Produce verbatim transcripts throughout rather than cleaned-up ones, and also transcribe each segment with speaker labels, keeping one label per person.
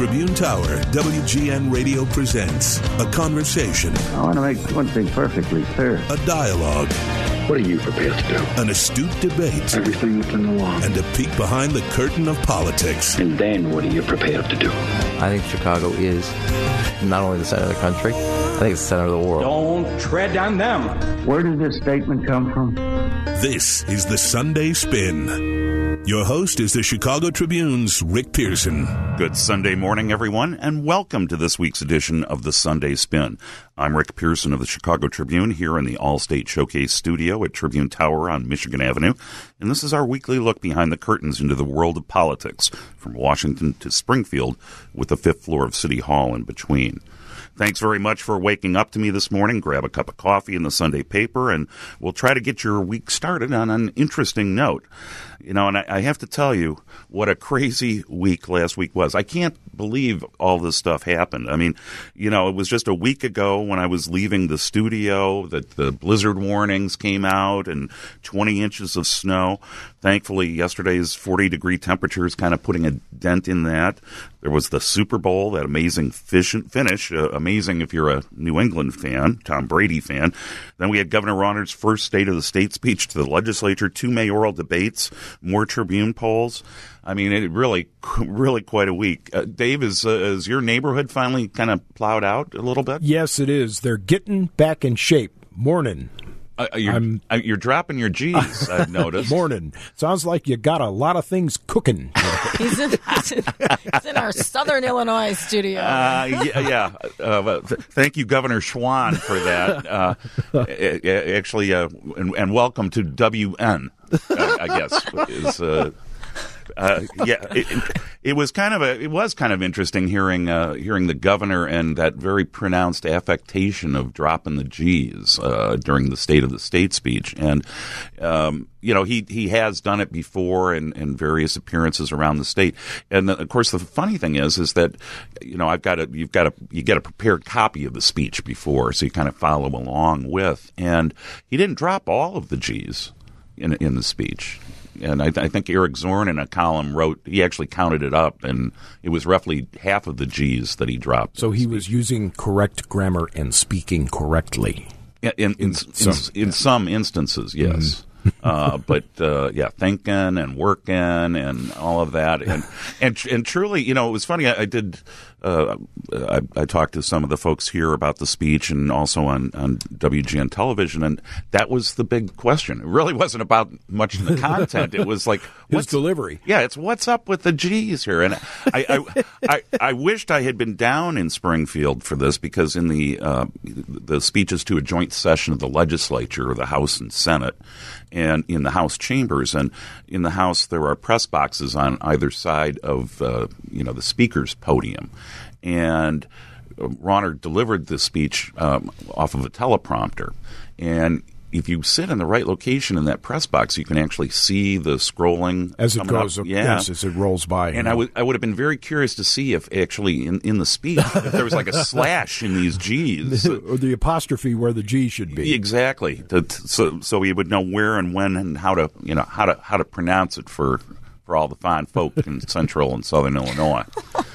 Speaker 1: Tribune Tower, W G N Radio presents a conversation.
Speaker 2: I want to make one thing perfectly clear.
Speaker 1: A dialogue.
Speaker 3: What are you prepared to do?
Speaker 1: An astute debate.
Speaker 3: Everything within the law.
Speaker 1: And a peek behind the curtain of politics.
Speaker 3: And then what are you prepared to do?
Speaker 4: I think Chicago is not only the center of the country, I think it's the center of the world.
Speaker 5: Don't tread on them.
Speaker 2: Where did this statement come from?
Speaker 1: This is the Sunday Spin. Your host is the Chicago Tribune's Rick Pearson.
Speaker 6: Good Sunday morning, everyone, and welcome to this week's edition of the Sunday Spin. I'm Rick Pearson of the Chicago Tribune here in the All-State Showcase studio at Tribune Tower on Michigan Avenue, and this is our weekly look behind the curtains into the world of politics, from Washington to Springfield, with the fifth floor of City Hall in between. Thanks very much for waking up to me this morning. Grab a cup of coffee and the Sunday paper, and we'll try to get your week started on an interesting note. You know, and I, I have to tell you what a crazy week last week was. I can't believe all this stuff happened. I mean, you know, it was just a week ago when I was leaving the studio that the blizzard warnings came out and twenty inches of snow. Thankfully, yesterday's forty-degree temperatures kind of putting a dent in that. There was the Super Bowl, that amazing fish finish, uh, amazing if you're a New England fan, Tom Brady fan. Then we had Governor Rauner's first State of the State speech to the legislature, two mayoral debates, more Tribune polls. I mean, it really, really quite a week. Uh, Dave, is, uh, is your neighborhood finally kind of plowed out a little bit?
Speaker 7: Yes, it is. They're getting back in shape. Morning.
Speaker 6: Uh, you're, uh, you're dropping your G's, I've noticed.
Speaker 7: Morning. Sounds like you got a lot of things cooking.
Speaker 8: he's, in, he's in our Southern Illinois studio.
Speaker 6: Uh, yeah, yeah. Uh, th- thank you, Governor Schwan, for that. Uh, actually, uh, and, and welcome to W N, uh, I guess, is... Uh, Uh, yeah, it, it was kind of a, it was kind of interesting hearing uh, hearing the governor and that very pronounced affectation of dropping the G's uh, during the State of the State speech, and um, you know he he has done it before in, in various appearances around the state, and the, of course the funny thing is is that you know I've got a you've got a you get a prepared copy of the speech before, so you kind of follow along with, and he didn't drop all of the G's in in the speech. And I, I think Eric Zorn in a column wrote, he actually counted it up, and it was roughly half of the G's that he dropped.
Speaker 7: So he was using correct grammar and speaking correctly.
Speaker 6: In, in, in, in, some, in, in some instances, yes. Mm-hmm. uh, but, uh, yeah, thinking and working and all of that. And and, and truly, you know, it was funny. I, I did uh, I, I talked to some of the folks here about the speech and also on, on W G N television, and that was the big question. It really wasn't about much of the content. It was like
Speaker 7: his delivery.
Speaker 6: Yeah, it's what's up with the G's here. And I I, I I wished I had been down in Springfield for this, because in the uh, the speeches to a joint session of the legislature, the House and Senate, and in the House chambers, and in the House there are press boxes on either side of uh, you know the speaker's podium, and Rauner delivered the speech um, off of a teleprompter, and if you sit in the right location in that press box, you can actually see the scrolling
Speaker 7: as it goes.
Speaker 6: Up.
Speaker 7: Yeah. Yes, as it rolls by.
Speaker 6: And I would I would have been very curious to see if actually in, in the speech if there was like a slash in these G's,
Speaker 7: or the apostrophe where the G should be.
Speaker 6: Exactly. To, to, so so we would know where and when and how to you know how to how to pronounce it for for all the fine folk in Central and Southern Illinois.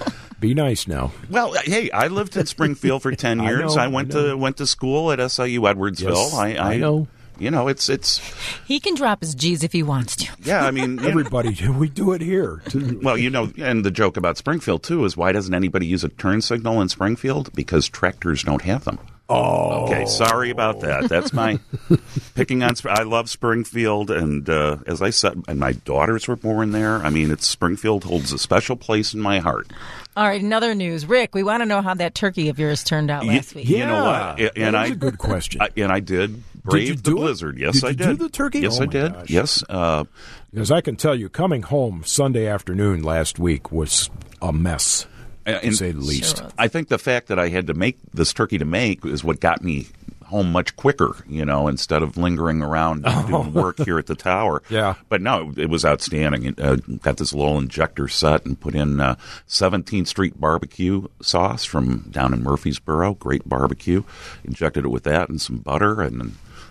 Speaker 7: Be nice now.
Speaker 6: Well, hey, I lived in Springfield for ten years. I, know, I went I to went to school at S I U Edwardsville.
Speaker 7: Yes,
Speaker 6: I, I,
Speaker 7: I know.
Speaker 6: You know, it's it's.
Speaker 8: He can drop his G's if he wants to.
Speaker 6: Yeah, I mean,
Speaker 7: everybody do. We do it here.
Speaker 6: Well, you know, and the joke about Springfield too is why doesn't anybody use a turn signal in Springfield? Because tractors don't have them.
Speaker 7: Oh,
Speaker 6: okay. Sorry about that. That's my picking on. I love Springfield, and uh, as I said, and my daughters were born there. I mean, it's Springfield holds a special place in my heart.
Speaker 8: All right, another news, Rick. We want to know how that turkey of yours turned out last
Speaker 6: you,
Speaker 8: week.
Speaker 6: You
Speaker 7: yeah,
Speaker 6: know what? And
Speaker 7: that
Speaker 6: I,
Speaker 7: was a good question.
Speaker 6: I, and I did brave
Speaker 7: did you
Speaker 6: the
Speaker 7: do
Speaker 6: blizzard.
Speaker 7: It?
Speaker 6: Yes,
Speaker 7: did
Speaker 6: I
Speaker 7: you
Speaker 6: did.
Speaker 7: Do the turkey?
Speaker 6: Yes,
Speaker 7: oh
Speaker 6: I did.
Speaker 7: Gosh.
Speaker 6: Yes, uh,
Speaker 7: because I can tell you, coming home Sunday afternoon last week was a mess. To
Speaker 6: and,
Speaker 7: say the least.
Speaker 8: Sure.
Speaker 6: I think the fact that I had to make this turkey to make is what got me home much quicker, you know, instead of lingering around and doing work here at the tower.
Speaker 7: Yeah.
Speaker 6: But no, it was outstanding. It, uh, got this little injector set and put in uh, seventeenth Street barbecue sauce from down in Murfreesboro. Great barbecue. Injected it with that and some butter and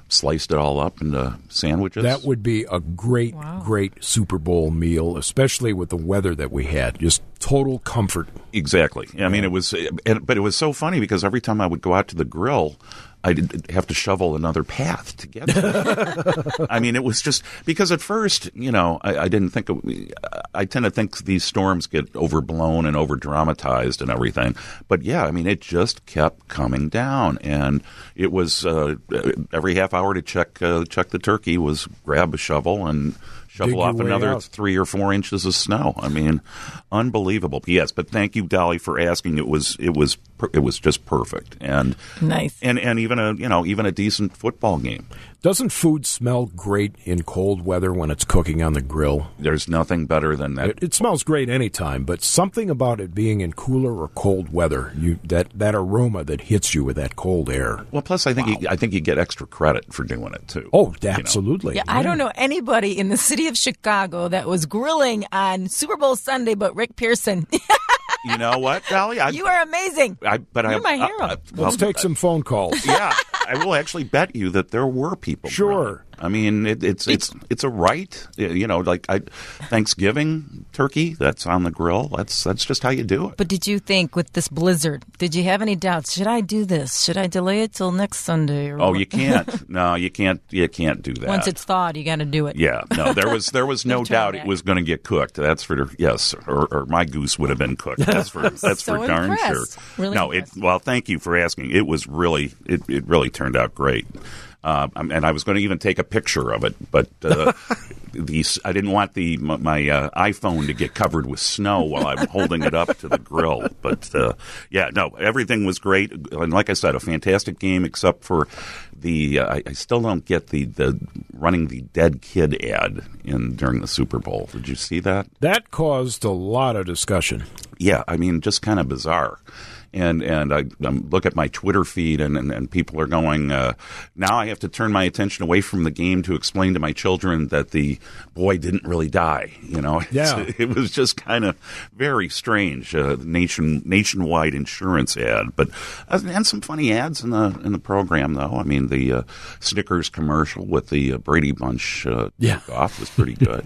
Speaker 6: sliced it all up into sandwiches.
Speaker 7: That would be a great,
Speaker 8: Wow.
Speaker 7: great Super Bowl meal, especially with the weather that we had. Just total comfort.
Speaker 6: Exactly. I mean, it was, but it was so funny because every time I would go out to the grill, I did have to shovel another path to get there. I mean, it was just because at first, you know, I, I didn't think it, I tend to think these storms get overblown and over dramatized and everything. But yeah, I mean, it just kept coming down, and it was uh, every half hour to check uh, check the turkey was grab a shovel and shovel
Speaker 7: Dig your
Speaker 6: off
Speaker 7: way
Speaker 6: another
Speaker 7: out.
Speaker 6: three or four inches of snow. I mean, unbelievable. Yes, but thank you, Dolly, for asking. It was it was it was just perfect, and
Speaker 8: Nice.
Speaker 6: and and even a you know even a decent football game.
Speaker 7: Doesn't food smell great in cold weather when it's cooking on the grill?
Speaker 6: There's nothing better than that.
Speaker 7: It, it smells great anytime, but something about it being in cooler or cold weather, you that, that aroma that hits you with that cold air.
Speaker 6: Well, plus I think you, I think you get extra credit for doing it too.
Speaker 7: Oh, absolutely.
Speaker 8: Yeah, I don't know anybody in the city of Chicago that was grilling on Super Bowl Sunday but Rick Pearson.
Speaker 6: You know what, Dolly? I,
Speaker 8: You are amazing.
Speaker 6: I, but
Speaker 8: You're
Speaker 6: I,
Speaker 8: my
Speaker 6: I-
Speaker 8: hero.
Speaker 6: I- well,
Speaker 7: Let's take some phone calls.
Speaker 6: yeah, I will actually bet you that there were people.
Speaker 7: Sure.
Speaker 6: grilling. I mean, it, it's it's it's a right. You know, like I, Thanksgiving turkey that's on the grill. That's that's just how you do it.
Speaker 8: But did you think with this blizzard, did you have any doubts? Should I do this? Should I delay it till next Sunday? Or
Speaker 6: Oh,
Speaker 8: what?
Speaker 6: you can't. No, you can't. You can't do that.
Speaker 8: Once it's thawed, you got to do it.
Speaker 6: Yeah, no, there was there was no
Speaker 8: You've tried
Speaker 6: doubt
Speaker 8: that.
Speaker 6: it was going to get cooked. That's for yes, or, or my goose would have been cooked. That's for that's
Speaker 8: So
Speaker 6: for darn
Speaker 8: impressed.
Speaker 6: sure.
Speaker 8: Really
Speaker 6: no, it,
Speaker 8: impressed.
Speaker 6: well, thank you for asking. It was really it, it really turned out great. Uh, and I was going to even take a picture of it, but uh, the I didn't want the my, my uh, iPhone to get covered with snow while I'm holding it up to the grill. But uh, yeah, no, everything was great. And like I said, a fantastic game, except for the uh, I, I still don't get the, the running the dead kid ad in during the Super Bowl. Did you see that?
Speaker 7: That caused a lot of discussion.
Speaker 6: Yeah, I mean, just kind of bizarre. And and I um, look at my Twitter feed, and, and, and people are going, uh, now I have to turn my attention away from the game to explain to my children that the boy didn't really die. You know,
Speaker 7: Yeah.
Speaker 6: It's, it was just kind of very strange. Uh, nation nationwide insurance ad, but uh, and some funny ads in the in the program though. I mean, the uh, Snickers commercial with the uh, Brady Bunch uh,
Speaker 7: Yeah.
Speaker 6: off was pretty good.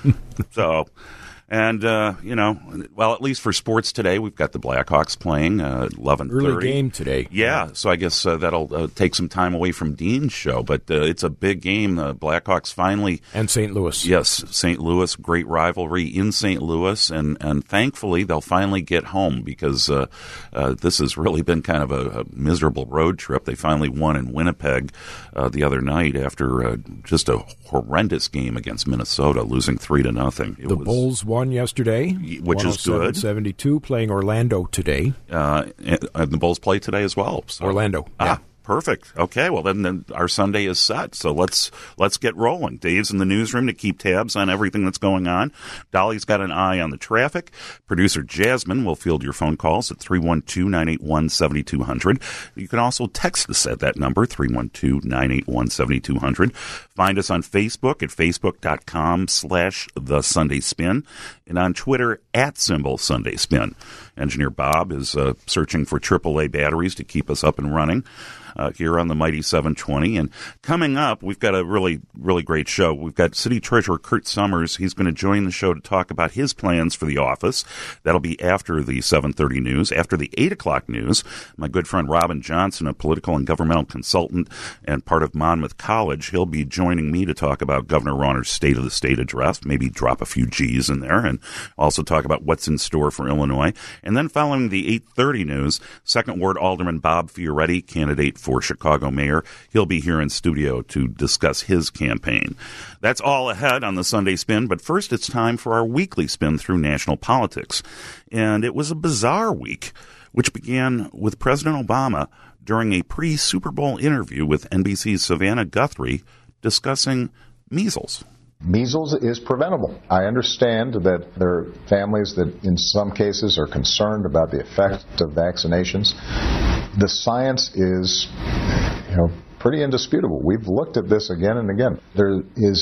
Speaker 6: So. And, uh, you know, well, at least for sports today, we've got the Blackhawks playing uh, eleven thirty.
Speaker 7: Early game today.
Speaker 6: Yeah, so I guess uh, that'll uh, take some time away from Dean's show. But uh, it's a big game. The Blackhawks finally,
Speaker 7: And Saint Louis.
Speaker 6: yes, Saint Louis, great rivalry in Saint Louis. And, and thankfully, they'll finally get home because uh, uh, this has really been kind of a, a miserable road trip. They finally won in Winnipeg uh, the other night after uh, just a horrendous game against Minnesota, losing three to nothing. It
Speaker 7: The
Speaker 6: was,
Speaker 7: Bulls won yesterday,
Speaker 6: which is good.
Speaker 7: seventy-two, playing Orlando today.
Speaker 6: Uh, and, and the Bulls play today as well. So.
Speaker 7: Orlando,
Speaker 6: Ah,
Speaker 7: yeah.
Speaker 6: perfect. Okay, well then, then our Sunday is set. So let's let's get rolling. Dave's in the newsroom to keep tabs on everything that's going on. Dolly's got an eye on the traffic. Producer Jasmine will field your phone calls at three one two, nine eight one, seven two zero zero. You can also text us at that number, three one two, nine eight one, seven two zero zero. Find us on Facebook at facebook.com slash The Sunday Spin and on Twitter at symbol Sunday Spin. Engineer Bob is uh, searching for triple A batteries to keep us up and running. Uh, here on the Mighty seven twenty. And coming up, we've got a really, really great show. We've got City Treasurer Kurt Summers. He's going to join the show to talk about his plans for the office. That'll be after the seven thirty news. After the eight o'clock news, my good friend Robin Johnson, a political and governmental consultant and part of Monmouth College, he'll be joining me to talk about Governor Rauner's State of the State address, maybe drop a few G's in there, and also talk about what's in store for Illinois. And then following the eight thirty news, Second Ward Alderman Bob Fioretti, candidate for Chicago mayor. He'll be here in studio to discuss his campaign. That's all ahead on the Sunday Spin, but first it's time for our weekly spin through national politics. And it was a bizarre week, which began with President Obama during a pre-Super Bowl interview with N B C's Savannah Guthrie discussing measles.
Speaker 9: Measles is preventable. I understand that there are families that in some cases are concerned about the effect of vaccinations. The science is, you know, pretty indisputable. We've looked at this again and again. There is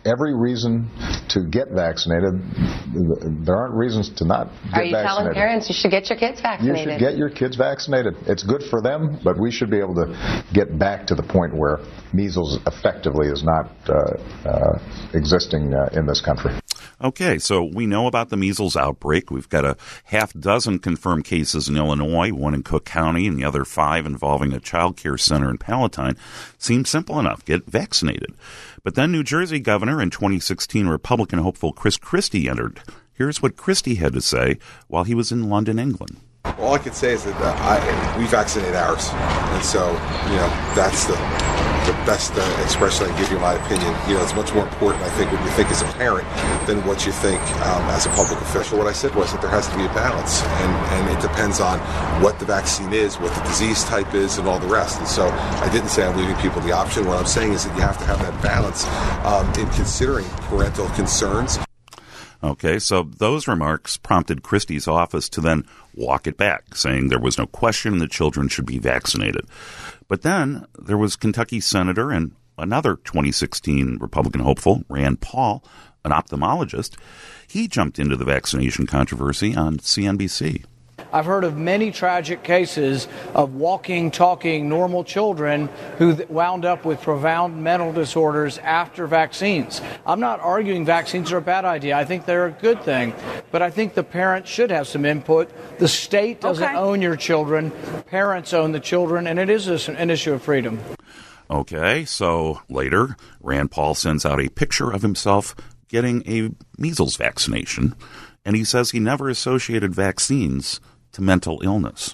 Speaker 9: every reason to get vaccinated. There aren't reasons to not get vaccinated.
Speaker 10: Are you
Speaker 9: vaccinated.
Speaker 10: telling parents you should get your kids vaccinated?
Speaker 9: You should get your kids vaccinated. It's good for them, but we should be able to get back to the point where measles effectively is not uh, uh, existing uh, in this country.
Speaker 6: Okay, so we know about the measles outbreak. We've got a half dozen confirmed cases in Illinois, one in Cook County, and the other five involving a child care center in Palatine. Seems simple enough. Get vaccinated. But then New Jersey governor and twenty sixteen Republican hopeful Chris Christie entered. Here's what Christie had to say while he was in London, England.
Speaker 11: All I can say is that uh, I, we vaccinate ours. And so, you know, that's the the best uh, expression I can give you my opinion. You know, it's much more important, I think, what you think as a parent than what you think um, as a public official. What I said was that there has to be a balance, and, and it depends on what the vaccine is, what the disease type is, and all the rest. And so I didn't say I'm leaving people the option. What I'm saying is that you have to have that balance um, in considering parental concerns.
Speaker 6: Okay, so those remarks prompted Christie's office to then walk it back, saying there was no question that children should be vaccinated. But then there was Kentucky Senator and another twenty sixteen Republican hopeful, Rand Paul, an ophthalmologist. He jumped into the vaccination controversy on C N B C.
Speaker 12: I've heard of many tragic cases of walking, talking, normal children who wound up with profound mental disorders after vaccines. I'm not arguing vaccines are a bad idea. I think they're a good thing. But I think the parents should have some input. The state doesn't okay. own your children. Parents own the children, and it is an issue of freedom.
Speaker 6: Okay, so later, Rand Paul sends out a picture of himself getting a measles vaccination, and he says he never associated vaccines to mental illness.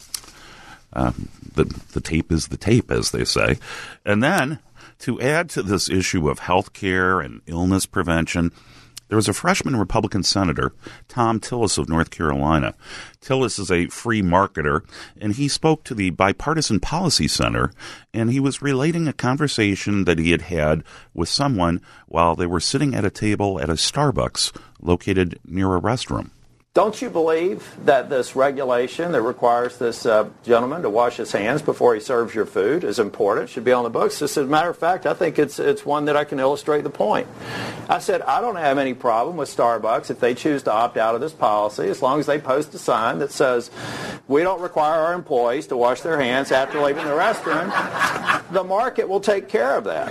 Speaker 6: Uh, the, the tape is the tape, as they say. And then, to add to this issue of health care and illness prevention, there was a freshman Republican senator, Thom Tillis of North Carolina. Tillis is a free marketer, and he spoke to the Bipartisan Policy Center, and he was relating a conversation that he had had with someone while they were sitting at a table at a Starbucks located near a restroom.
Speaker 13: Don't you believe that this regulation that requires this uh, gentleman to wash his hands before he serves your food is important, should be on the books? Just as a matter of fact, I think it's it's one that I can illustrate the point. I said, I don't have any problem with Starbucks if they choose to opt out of this policy, as long as they post a sign that says, we don't require our employees to wash their hands after leaving the restroom. The market will take care of that.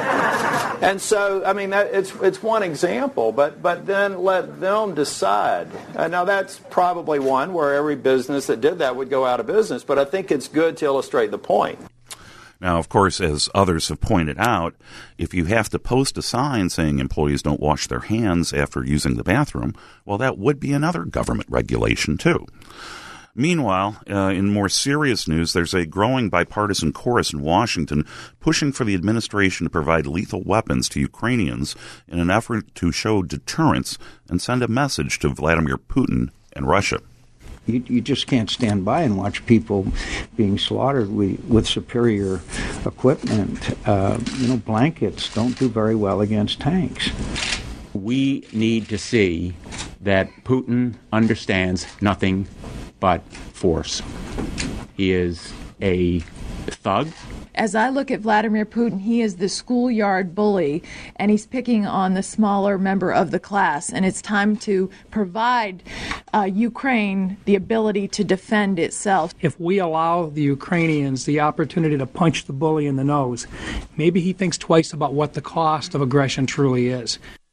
Speaker 13: And so, I mean, that, it's it's one example, but, but then let them decide. Uh, now, that's probably one where every business that did that would go out of business, but I think it's good to illustrate the point.
Speaker 6: Now, of course, as others have pointed out, if you have to post a sign saying employees don't wash their hands after using the bathroom, well, that would be another government regulation, too. Meanwhile, uh, in more serious news, there's a growing bipartisan chorus in Washington pushing for the administration to provide lethal weapons to Ukrainians in an effort to show deterrence and send a message to Vladimir Putin and Russia.
Speaker 14: You, you just can't stand by and watch people being slaughtered with, with superior equipment. Uh, you know, blankets don't do very well against tanks.
Speaker 15: We need to see that Putin understands nothing but force. He is a thug.
Speaker 16: As I look at Vladimir Putin, he is the schoolyard bully, and he's picking on the smaller member of the class. And it's time to provide uh, Ukraine the ability to defend itself.
Speaker 17: If we allow the Ukrainians the opportunity to punch the bully in the nose, maybe he thinks twice about what the cost of aggression truly is.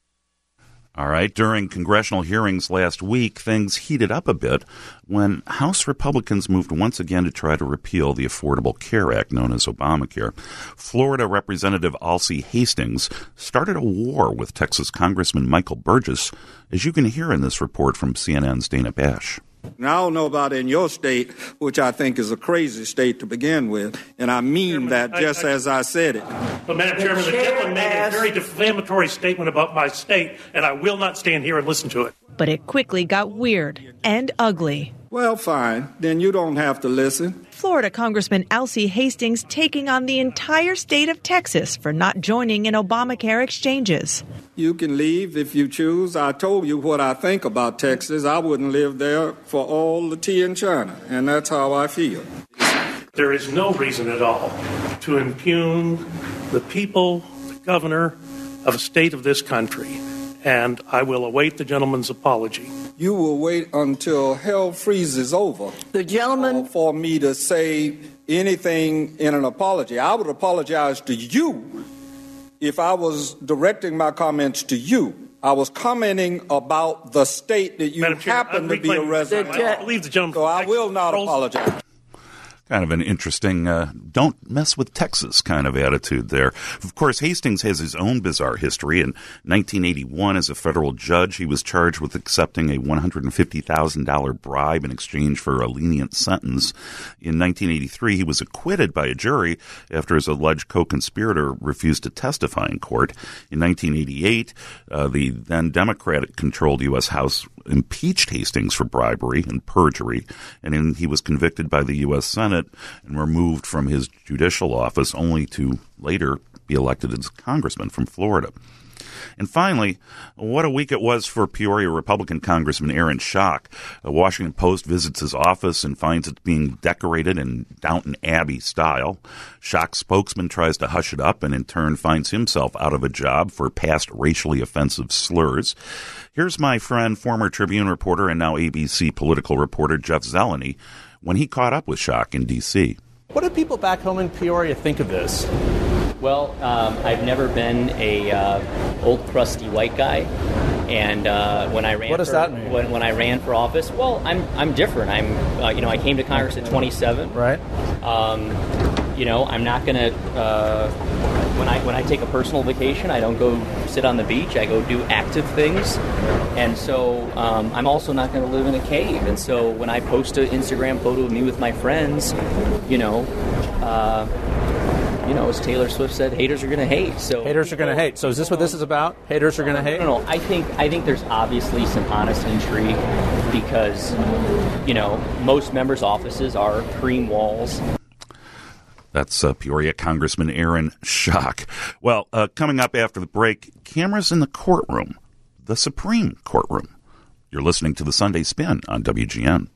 Speaker 6: All right. During congressional hearings last week, things heated up a bit when House Republicans moved once again to try to repeal the Affordable Care Act, known as Obamacare. Florida Representative Alcee Hastings started a war with Texas Congressman Michael Burgess, as you can hear in this report from C N N's Dana Bash.
Speaker 18: Now, I don't know about in your state, which I think is a crazy state to begin with, and I mean Chairman, that just I, I, as I said it.
Speaker 19: But, Madam Chairman, the gentleman made a very defamatory statement about my state, and I will not stand here and listen to it.
Speaker 20: But it quickly got weird and ugly.
Speaker 18: Well, fine. Then you don't have to listen.
Speaker 20: Florida Congressman Alcee Hastings taking on the entire state of Texas for not joining in Obamacare exchanges.
Speaker 18: You can leave if you choose. I told you what I think about Texas. I wouldn't live there for all the tea in China, and that's how I feel.
Speaker 19: There is no reason at all to impugn the people, the governor, of a state of this country, and I will await the gentleman's apology.
Speaker 18: You will wait until hell freezes over.
Speaker 21: The gentleman...
Speaker 18: For me to say anything in an apology. I would apologize to you if I was directing my comments to you. I was commenting about the state that you
Speaker 19: Madam Chair,
Speaker 18: happen to be a resident
Speaker 19: I don't believe the gentleman.
Speaker 18: So I will not apologize.
Speaker 6: Kind of an interesting, uh, don't mess with Texas kind of attitude there. Of course, Hastings has his own bizarre history. In nineteen eighty-one, as a federal judge, he was charged with accepting a one hundred fifty thousand dollars bribe in exchange for a lenient sentence. In nineteen eighty-three, he was acquitted by a jury after his alleged co-conspirator refused to testify in court. In nineteen eighty-eight, uh, the then Democratic-controlled U S House impeached Hastings for bribery and perjury, and then he was convicted by the U S Senate and removed from his judicial office, only to later be elected as congressman from Florida. And finally, what a week it was for Peoria Republican Congressman Aaron Schock. The Washington Post visits his office and finds it being decorated in Downton Abbey style. Schock's spokesman tries to hush it up and in turn finds himself out of a job for past racially offensive slurs. Here's my friend, former Tribune reporter and now A B C political reporter Jeff Zeleny, when he caught up with Schock in D C
Speaker 22: What do people back home in Peoria think of this?
Speaker 23: Well, um, I've never been a uh, old crusty white guy, and uh, when I ran,
Speaker 22: what does
Speaker 23: for,
Speaker 22: that mean?
Speaker 23: When, when I ran for office, well, I'm I'm different. I'm uh, you know I came to Congress at twenty-seven.
Speaker 22: Right.
Speaker 23: Um, you know I'm not gonna uh, when I when I take a personal vacation, I don't go sit on the beach. I go do active things, and so um, I'm also not going to live in a cave. And so when I post an Instagram photo of me with my friends, you know. Uh, You know, as Taylor Swift said, haters are going to hate. So
Speaker 22: haters are going to hate. So is this what this is about? Haters are going to hate?
Speaker 23: No, no. I think I think there's obviously some honest intrigue because, you know, most members' offices are cream walls.
Speaker 6: That's uh, Peoria Congressman Aaron Schock. Well, uh, coming up after the break, cameras in the courtroom, the Supreme Courtroom. You're listening to the Sunday Spin on W G N.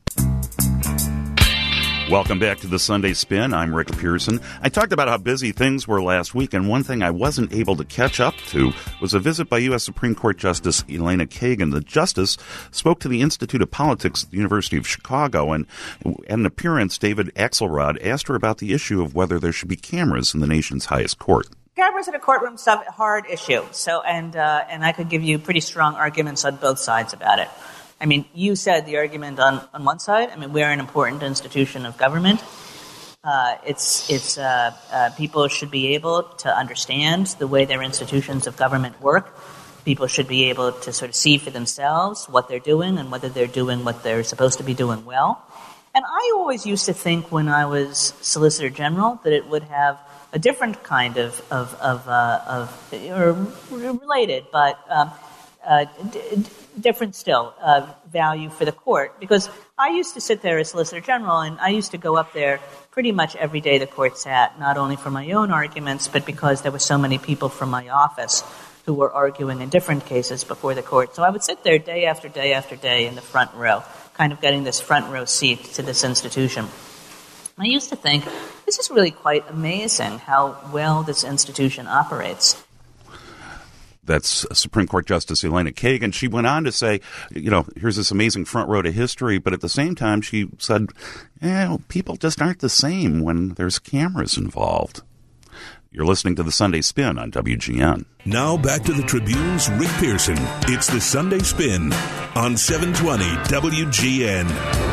Speaker 6: Welcome back to the Sunday Spin. I'm Rick Pearson. I talked about how busy things were last week, and one thing I wasn't able to catch up to was a visit by U S Supreme Court Justice Elena Kagan. The justice spoke to the Institute of Politics at the University of Chicago, and at an appearance, David Axelrod asked her about the issue of whether there should be cameras in the nation's highest court.
Speaker 24: Cameras in a courtroom is a hard issue, so and uh, and I could give you pretty strong arguments on both sides about it. I mean, you said the argument on, on one side. I mean, we're an important institution of government. Uh, it's it's uh, uh, people should be able to understand the way their institutions of government work. People should be able to sort of see for themselves what they're doing and whether they're doing what they're supposed to be doing well. And I always used to think when I was Solicitor General that it would have a different kind of of of, uh, of or related, but um, uh, d- d- different still uh, value for the court, because I used to sit there as Solicitor General and I used to go up there pretty much every day the court sat, not only for my own arguments, but because there were so many people from my office who were arguing in different cases before the court. So I would sit there day after day after day in the front row, kind of getting this front row seat to this institution. I used to think, this is really quite amazing how well this institution operates.
Speaker 6: That's Supreme Court Justice Elena Kagan. She went on to say, you know, here's this amazing front row to history, but at the same time she said, eh, well, people just aren't the same when there's cameras involved. You're listening to the Sunday Spin on W G N.
Speaker 1: Now back to the Tribune's Rick Pearson. It's the Sunday Spin on seven twenty W G N.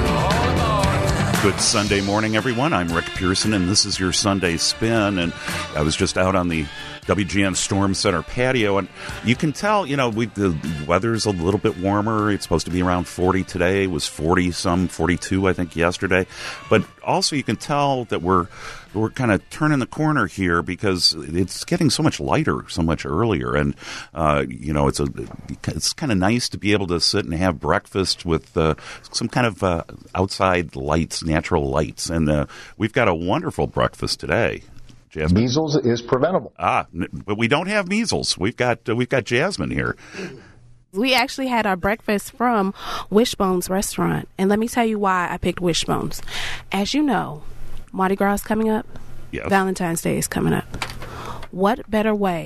Speaker 6: Good Sunday morning, everyone. I'm Rick Pearson, and this is your Sunday Spin. And I was just out on the W G N Storm Center patio, and you can tell, you know, we, the weather's a little bit warmer. It's supposed to be around forty today. It was forty some, forty-two, I think, yesterday. But also you can tell that we're we're kind of turning the corner here because it's getting so much lighter, so much earlier, and uh, you know, it's a it's kind of nice to be able to sit and have breakfast with uh, some kind of uh, outside lights, natural lights, and uh, we've got a wonderful breakfast today. Jasmine.
Speaker 9: Measles is preventable.
Speaker 6: Ah, but we don't have measles. We've got uh, we've got Jasmine here.
Speaker 25: We actually had our breakfast from Wishbone's restaurant, and let me tell you why I picked Wishbone's. As you know, Mardi Gras is coming up.
Speaker 6: Yes.
Speaker 25: Valentine's Day is coming up. What better way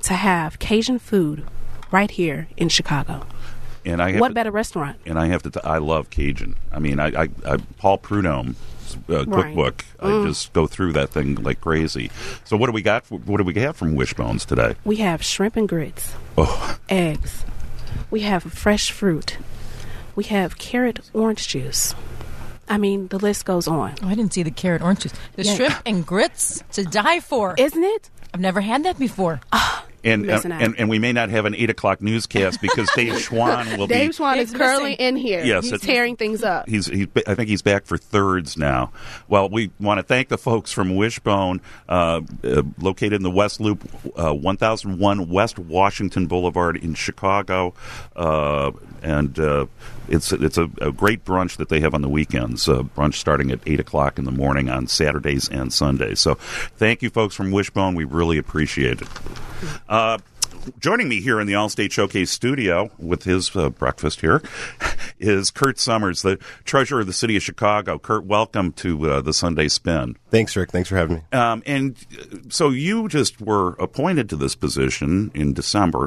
Speaker 25: to have Cajun food right here in Chicago.
Speaker 6: And I have
Speaker 25: what
Speaker 6: to,
Speaker 25: better restaurant?
Speaker 6: And I have to. T- I love Cajun. I mean, I, I, I Paul Prudhomme. Uh, cookbook.
Speaker 25: Right. Mm.
Speaker 6: I just go through that thing like crazy. So what do we got? What do we have from Wishbones today?
Speaker 25: We have shrimp and grits,
Speaker 6: oh.
Speaker 25: eggs. We have fresh fruit. We have carrot orange juice. I mean, the list goes on.
Speaker 8: Oh, I didn't see the carrot orange juice. The
Speaker 25: yeah.
Speaker 8: shrimp and grits to die for,
Speaker 25: isn't it?
Speaker 8: I've never had that before.
Speaker 25: Oh.
Speaker 6: And, uh, and and we may not have an eight o'clock newscast because Dave Schwann will
Speaker 25: Dave
Speaker 6: be.
Speaker 25: Dave Schwann is currently in here.
Speaker 6: Yes,
Speaker 25: he's tearing things up.
Speaker 6: He's, he's I think he's back for thirds now. Well, we want to thank the folks from Wishbone, uh, uh, located in the West Loop, uh, one thousand one West Washington Boulevard in Chicago, uh, and uh, it's it's a, a great brunch that they have on the weekends. Uh, brunch starting at eight o'clock in the morning on Saturdays and Sundays. So, thank you, folks from Wishbone. We really appreciate it. Uh, joining me here in the Allstate Showcase studio with his uh, breakfast here is Kurt Summers, the treasurer of the city of Chicago. Kurt, welcome to uh, the Sunday Spin.
Speaker 2: Thanks, Rick. Thanks for having me.
Speaker 6: Um, and so you just were appointed to this position in December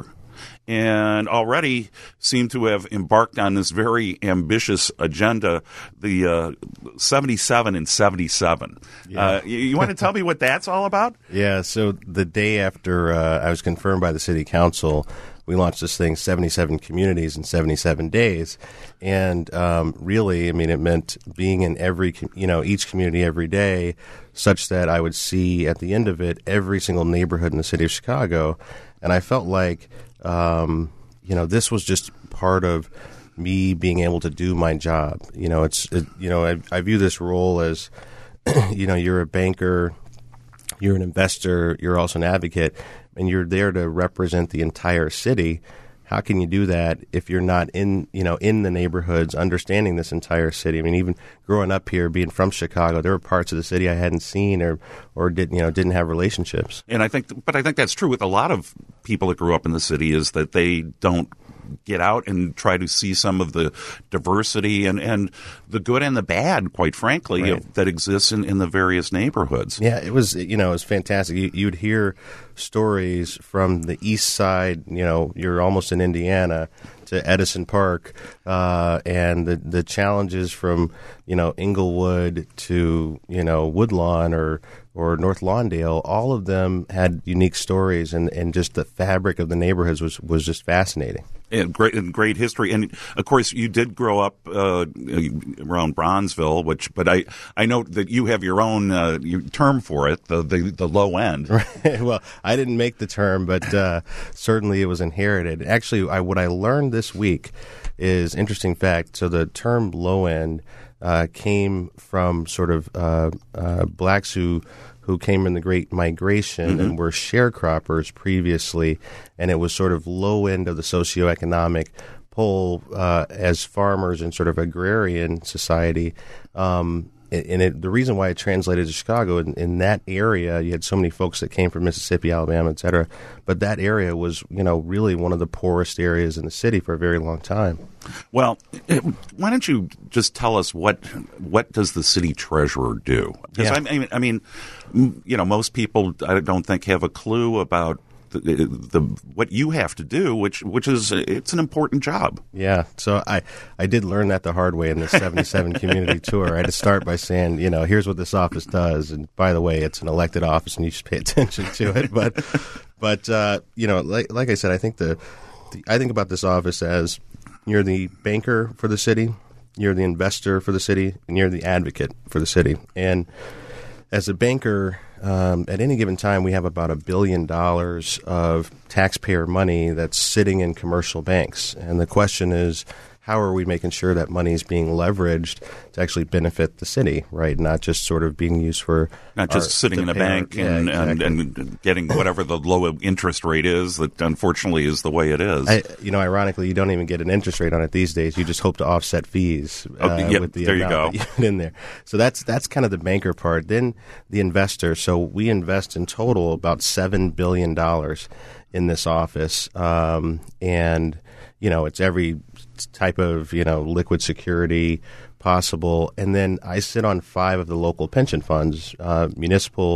Speaker 6: and already seem to have embarked on this very ambitious agenda, the uh, seventy-seven and seventy-seven. Yeah. Uh, you, you want to tell me what that's all about?
Speaker 2: Yeah, so the day after uh, I was confirmed by the city council, we launched this thing, seventy-seven communities in seventy-seven days. And um, really, I mean, it meant being in every, you know, each community every day, such that I would see at the end of it every single neighborhood in the city of Chicago. And I felt like, um, you know, this was just part of me being able to do my job. You know, it's, it, you know, I, I view this role as, you know, you're a banker, you're an investor, you're also an advocate, and you're there to represent the entire city. How can you do that if you're not in, you know, in the neighborhoods, understanding this entire city? I mean, even growing up here, being from Chicago, there were parts of the city I hadn't seen or, or didn't, you know, didn't have relationships.
Speaker 6: And I think, but I think that's true with a lot of people that grew up in the city, is that they don't get out and try to see some of the diversity and, and the good and the bad, quite frankly,
Speaker 2: right.
Speaker 6: of, that exists in, in the various neighborhoods.
Speaker 2: Yeah, it was, you know, it was fantastic. You, you'd hear stories from the east side, you know, you're almost in Indiana, to Edison Park, uh, and the, the challenges from, you know, Inglewood to, you know, Woodlawn or or North Lawndale, all of them had unique stories, and, and just the fabric of the neighborhoods was, was just fascinating.
Speaker 6: And great, and great history, and of course, you did grow up uh, around Bronzeville, which, but I, I know that you have your own uh, your term for it, the, the the low end.
Speaker 2: Right. Well, I didn't make the term, but uh, certainly it was inherited. Actually, I, what I learned this week is interesting fact. So the term low end uh, came from sort of uh, uh, blacks who. who came in the Great Migration mm-hmm. and were sharecroppers previously, and it was sort of low end of the socioeconomic pole uh, as farmers in sort of agrarian society. Um, and it, the reason why it translated to Chicago, in, in that area, you had so many folks that came from Mississippi, Alabama, et cetera. But that area was, you know, really one of the poorest areas in the city for a very long time.
Speaker 6: Well, why don't you just tell us what what does the city treasurer do? Because yeah. I, I mean, you know, most people I don't think have a clue about the, the what you have to do, which which is it's an important job.
Speaker 2: Yeah, so I I did learn that the hard way in the seventy-seven community tour. I had to start by saying, you know, here's what this office does, and by the way, it's an elected office, and you should pay attention to it. But but uh, you know, like like I said, I think the, the I think about this office as you're the banker for the city, you're the investor for the city, and you're the advocate for the city. And as a banker, um, at any given time, we have about a billion dollars of taxpayer money that's sitting in commercial banks. And the question is, how are we making sure that money is being leveraged to actually benefit the city, right? Not just sort of being used for
Speaker 6: not just
Speaker 2: our,
Speaker 6: sitting in a bank
Speaker 2: our,
Speaker 6: and,
Speaker 2: yeah, exactly.
Speaker 6: and, and getting whatever the low interest rate is that unfortunately is the way it is.
Speaker 2: I, you know, ironically, you don't even get an interest rate on it these days. You just hope to offset fees uh,
Speaker 6: oh, yeah,
Speaker 2: with the
Speaker 6: there
Speaker 2: amount
Speaker 6: you go.
Speaker 2: that you put in there. So that's that's kind of the banker part. Then the investor. So we invest in total about seven billion dollars in this office, um, and you know, it's every type of, you know, liquid security possible. And then I sit on five of the local pension funds, uh, municipal,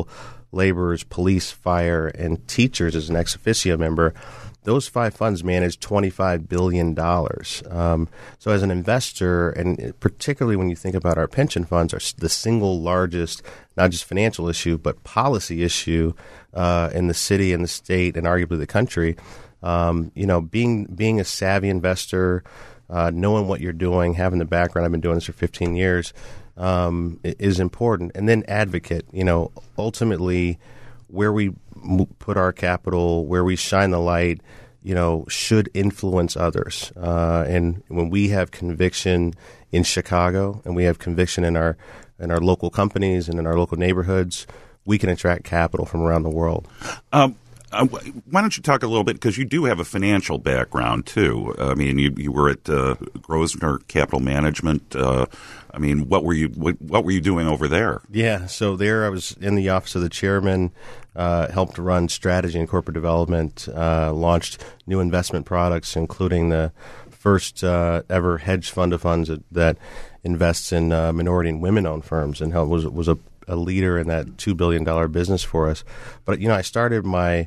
Speaker 2: laborers, police, fire, and teachers as an ex officio member. Those five funds manage twenty-five billion dollars. Um, so as an investor, and particularly when you think about our pension funds, are the single largest, not just financial issue, but policy issue uh, in the city and the state and arguably the country. Um, you know, being being a savvy investor, uh, knowing what you're doing, having the background, I've been doing this for fifteen years, um, is important. And then advocate, you know, ultimately where we put our capital, where we shine the light, you know, should influence others. Uh, and when we have conviction in Chicago and we have conviction in our in our local companies and in our local neighborhoods, we can attract capital from around the world.
Speaker 6: Um, uh, why don't you talk a little bit, because you do have a financial background too. I mean, you, you were at uh, Grosvenor Capital Management. Uh, I mean, what were you what, what were you doing over there?
Speaker 2: Yeah, so there I was in the office of the chairman, uh, helped run strategy and corporate development, uh, launched new investment products, including the first uh, ever hedge fund of funds that, that invests in uh, minority and women-owned firms, and was was a, a leader in that two billion dollars business for us. But, you know, I started my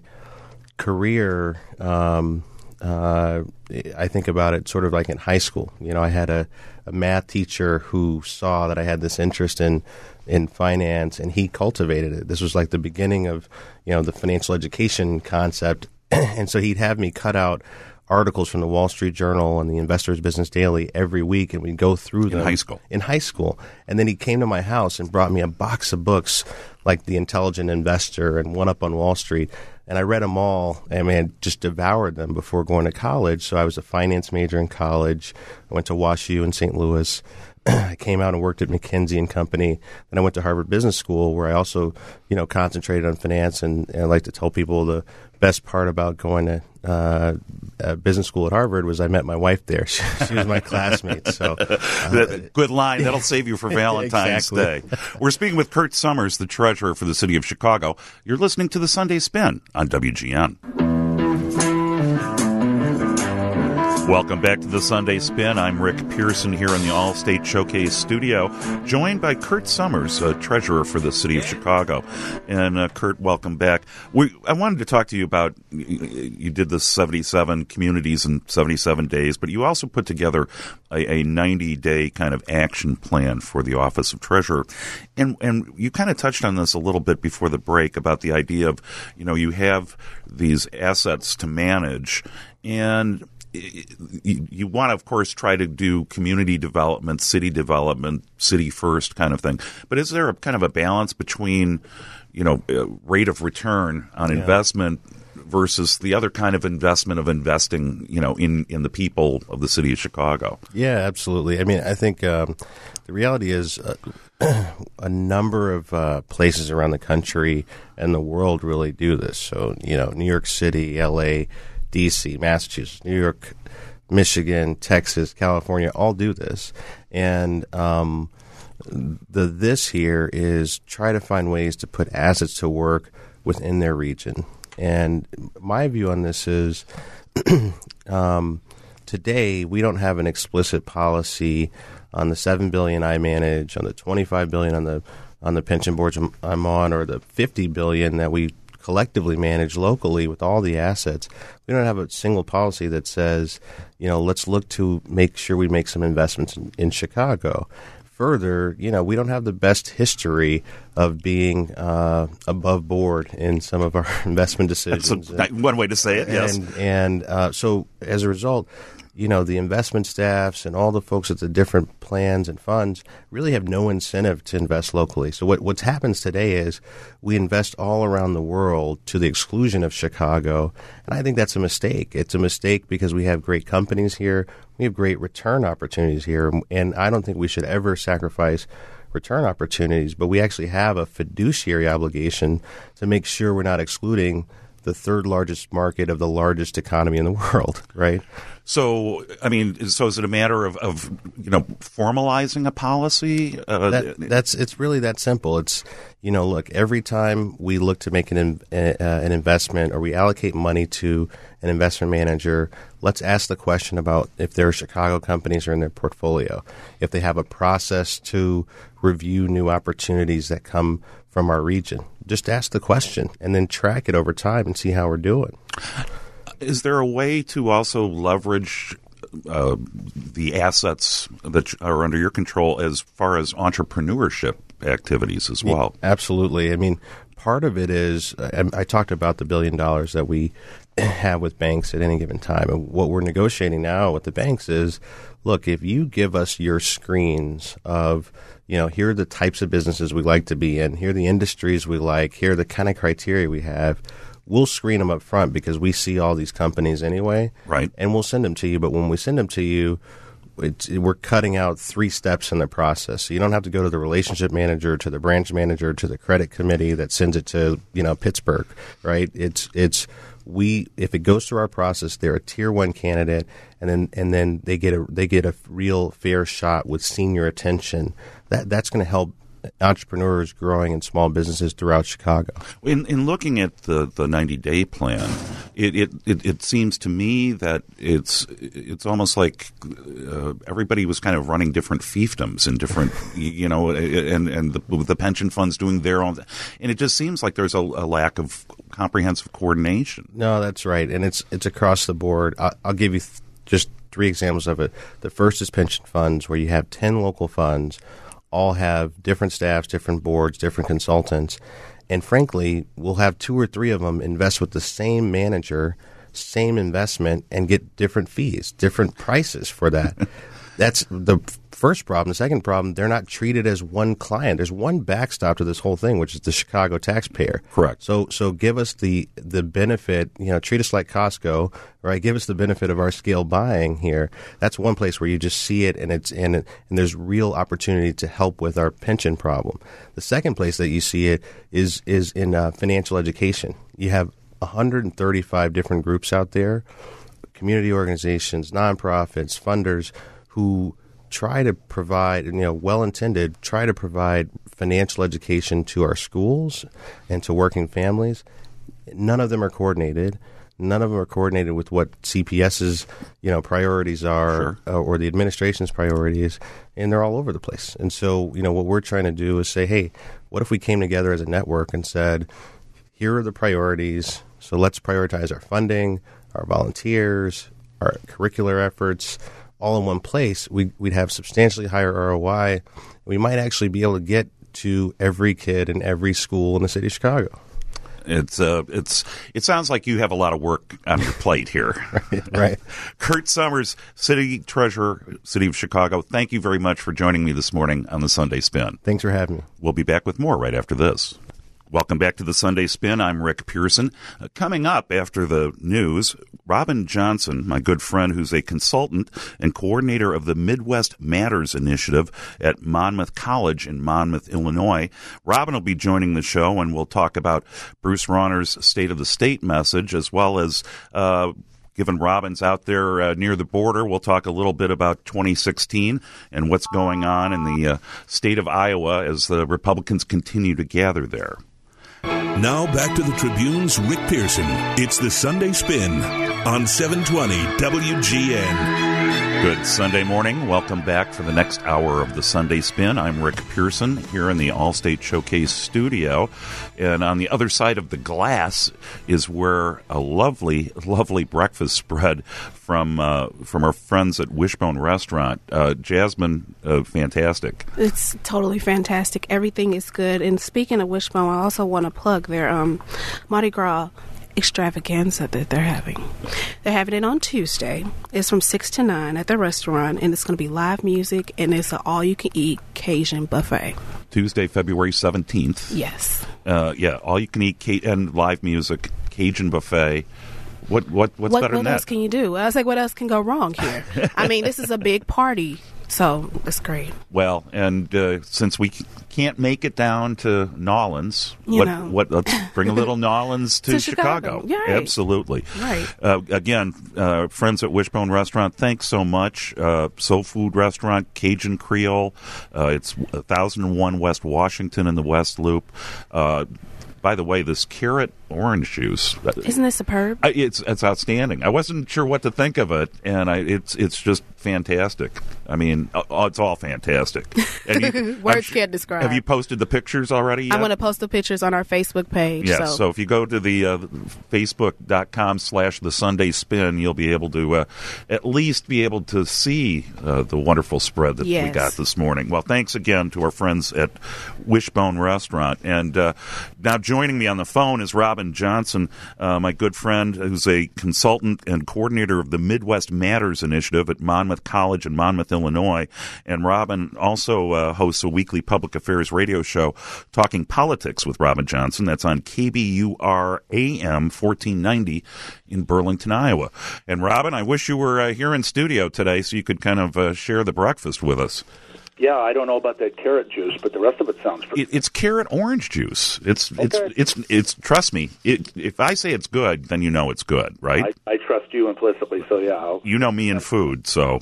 Speaker 2: career, um, uh, I think about it sort of like in high school. You know, I had a, a math teacher who saw that I had this interest in in finance, and he cultivated it. This was like the beginning of, you know, the financial education concept. And so he'd have me cut out articles from the Wall Street Journal and the Investor's Business Daily every week, and we'd go through them.
Speaker 6: In high school.
Speaker 2: In high school. And then he came to my house and brought me a box of books like The Intelligent Investor and One Up on Wall Street. And I read them all. I mean, I just devoured them before going to college. So I was a finance major in college. I went to WashU in Saint Louis. I came out and worked at McKinsey and Company. Then I went to Harvard Business School, where I also, you know, concentrated on finance. And, and I like to tell people the best part about going to uh, uh, business school at Harvard was I met my wife there. She, she was my classmate. So, uh,
Speaker 6: good line. That'll save you for Valentine's
Speaker 2: exactly.
Speaker 6: Day. We're speaking with Kurt Summers, the treasurer for the city of Chicago. You're listening to the Sunday Spin on W G N. Welcome back to the Sunday Spin. I'm Rick Pearson here in the All-State Showcase studio, joined by Kurt Summers, uh, treasurer for the city of Chicago. And uh, Kurt, welcome back. We, I wanted to talk to you about, you did the seventy-seven communities in seventy-seven days, but you also put together a ninety-day kind of action plan for the Office of Treasurer. And, and you kind of touched on this a little bit before the break about the idea of, you know, you have these assets to manage, and You, you want to, of course, try to do community development, city development, city first kind of thing. But is there a kind of a balance between, you know, rate of return on yeah. investment versus the other kind of investment of investing, you know, in, in the people of the city of Chicago?
Speaker 2: Yeah, absolutely. I mean, I think um, the reality is uh, a number of uh, places around the country and the world really do this. So, you know, New York City, L A, D C, Massachusetts, New York, Michigan, Texas, California, all do this. And um, the this here is try to find ways to put assets to work within their region. And my view on this is um, today we don't have an explicit policy on the seven billion dollars I manage, on the twenty-five billion dollars on the on the pension boards I'm on, or the fifty billion dollars that we collectively manage locally with all the assets. We don't have a single policy that says, you know, let's look to make sure we make some investments in, in Chicago. Further, you know, we don't have the best history of being uh, above board in some of our investment decisions.
Speaker 6: That's a, one way to say it,
Speaker 2: and,
Speaker 6: yes.
Speaker 2: And, and uh, so as a result, you know, the investment staffs and all the folks at the different plans and funds really have no incentive to invest locally. So what what happens today is we invest all around the world to the exclusion of Chicago, and I think that's a mistake. It's a mistake because we have great companies here, we have great return opportunities here, and I don't think we should ever sacrifice return opportunities, but we actually have a fiduciary obligation to make sure we're not excluding the third largest market of the largest economy in the world, right?
Speaker 6: So, I mean, so is it a matter of, of you know, formalizing a policy? Uh,
Speaker 2: that, that's it's really that simple. It's, you know, look, every time we look to make an uh, an investment or we allocate money to an investment manager, let's ask the question about if there are Chicago companies are in their portfolio, if they have a process to review new opportunities that come from our region? Just ask the question and then track it over time and see how we're doing.
Speaker 6: Is there a way to also leverage uh, the assets that are under your control as far as entrepreneurship activities as well?
Speaker 2: Yeah, absolutely. I mean, part of it is, I, I talked about the billion dollars that we have with banks at any given time. And what we're negotiating now with the banks is, look, if you give us your screens of, you know, here are the types of businesses we like to be in, here are the industries we like, here are the kind of criteria we have, we'll screen them up front because we see all these companies anyway.
Speaker 6: Right.
Speaker 2: And we'll send them to you. But when we send them to you, It's, we're cutting out three steps in the process. So you don't have to go to the relationship manager, to the branch manager, to the credit committee that sends it to, you know, Pittsburgh, right? It's it's we if it goes through our process, they're a tier one candidate, and then and then they get a they get a real fair shot with senior attention. That that's going to help entrepreneurs growing in small businesses throughout Chicago.
Speaker 6: In in looking at the, the ninety-day plan, it, it, it, it seems to me that it's it's almost like uh, everybody was kind of running different fiefdoms and different, you know, and, and the, the pension funds doing their own. And it just seems like there's a, a lack of comprehensive coordination.
Speaker 2: No, that's right. And it's, it's across the board. I'll, I'll give you th- just three examples of it. The first is pension funds, where you have ten local funds all have different staffs, different boards, different consultants. And frankly, we'll have two or three of them invest with the same manager, same investment, and get different fees, different prices for that. That's the first problem. The second problem, they're not treated as one client. There's one backstop to this whole thing, which is the Chicago taxpayer.
Speaker 6: Correct.
Speaker 2: So so give us the, the benefit, you know, treat us like Costco, right? Give us the benefit of our scale buying here. That's one place where you just see it, and it's and, it, and there's real opportunity to help with our pension problem. The second place that you see it is, is in uh, financial education. You have one hundred thirty-five different groups out there, community organizations, nonprofits, funders, who try to provide, you know, well-intended, try to provide financial education to our schools and to working families. None of them are coordinated. None of them are coordinated with what CPS's, you know, priorities are,
Speaker 6: sure.
Speaker 2: uh, or the administration's priorities, and they're all over the place. And so, you know, what we're trying to do is say, hey, what if we came together as a network and said, here are the priorities, so let's prioritize our funding, our volunteers, our curricular efforts, all in one place. We'd, we'd have substantially higher R O I. We might actually be able to get to every kid in every school in the city of Chicago.
Speaker 6: It's uh, it's it sounds like you have a lot of work on your plate here.
Speaker 2: right, right.
Speaker 6: Kurt Summers, City Treasurer, City of Chicago, thank you very much for joining me this morning on the Sunday Spin.
Speaker 2: Thanks for having me.
Speaker 6: We'll be back with more right after this. Welcome back to the Sunday Spin. I'm Rick Pearson. Uh, coming up after the news, Robin Johnson, my good friend who's a consultant and coordinator of the Midwest Matters Initiative at Monmouth College in Monmouth, Illinois. Robin will be joining the show, and we'll talk about Bruce Rauner's State of the State message, as well as uh, given Robin's out there uh, near the border, we'll talk a little bit about twenty sixteen and what's going on in the uh, state of Iowa as the Republicans continue to gather there.
Speaker 1: Now back to the Tribune's Rick Pearson. It's the Sunday Spin on seven twenty W G N.
Speaker 6: Good Sunday morning. Welcome back for the next hour of the Sunday Spin. I'm Rick Pearson here in the Allstate Showcase studio. And on the other side of the glass is where a lovely, lovely breakfast spread from uh, from our friends at Wishbone Restaurant. Uh, Jasmine, uh, fantastic.
Speaker 25: It's totally fantastic. Everything is good. And speaking of Wishbone, I also want to plug their um, Mardi Gras extravaganza that they're having. They're having it on Tuesday. It's from six to nine at the restaurant, and it's going to be live music, and it's an all-you-can-eat Cajun buffet.
Speaker 6: Tuesday, February seventeenth.
Speaker 25: Yes.
Speaker 6: Uh, yeah, all-you-can-eat ca- and live music, Cajun buffet. What what what's
Speaker 25: what,
Speaker 6: better
Speaker 25: what
Speaker 6: than that?
Speaker 25: What else can you do? I was like, what else can go wrong here? I mean, this is a big party, so it's great.
Speaker 6: Well, and uh, since we c- can't make it down to Nolans,
Speaker 25: you
Speaker 6: what
Speaker 25: know.
Speaker 6: what let's bring a little Nolans to,
Speaker 25: to
Speaker 6: Chicago.
Speaker 25: Chicago. Yeah, right.
Speaker 6: Absolutely.
Speaker 25: Right.
Speaker 6: Uh, again, uh, friends at Wishbone Restaurant, thanks so much. Uh, Soul Food Restaurant, Cajun Creole. Uh, it's one thousand one West Washington in the West Loop. Uh, by the way, this carrot orange juice.
Speaker 25: Isn't it superb?
Speaker 6: I, it's it's outstanding. I wasn't sure what to think of it, and I, it's it's just fantastic. I mean, oh, it's all fantastic. And you,
Speaker 25: Words
Speaker 6: sure,
Speaker 25: can't describe.
Speaker 6: Have you posted the pictures already yet?
Speaker 25: I'm going to post the pictures on our Facebook page.
Speaker 6: Yes,
Speaker 25: so.
Speaker 6: so if you go to the uh, facebook.com slash the Sunday Spin, you'll be able to uh, at least be able to see uh, the wonderful spread that
Speaker 25: yes.
Speaker 6: we got this morning. Well, thanks again to our friends at Wishbone Restaurant. And uh, now joining me on the phone is Robin Johnson, uh, my good friend, who's a consultant and coordinator of the Midwest Matters Initiative at Monmouth College in Monmouth, Illinois. And Robin also uh, hosts a weekly public affairs radio show, Talking Politics with Robin Johnson. That's on K B U R A M fourteen ninety in Burlington, Iowa. And Robin, I wish you were uh, here in studio today so you could kind of uh, share the breakfast with us.
Speaker 3: Yeah, I don't know about that carrot juice, but the rest of it sounds pretty
Speaker 6: it, It's carrot orange juice. It's
Speaker 3: okay.
Speaker 6: it's it's it's. Trust me, it, if I say it's good, then you know it's good, right?
Speaker 3: I, I trust you implicitly, so yeah. I'll...
Speaker 6: You know me in food, so.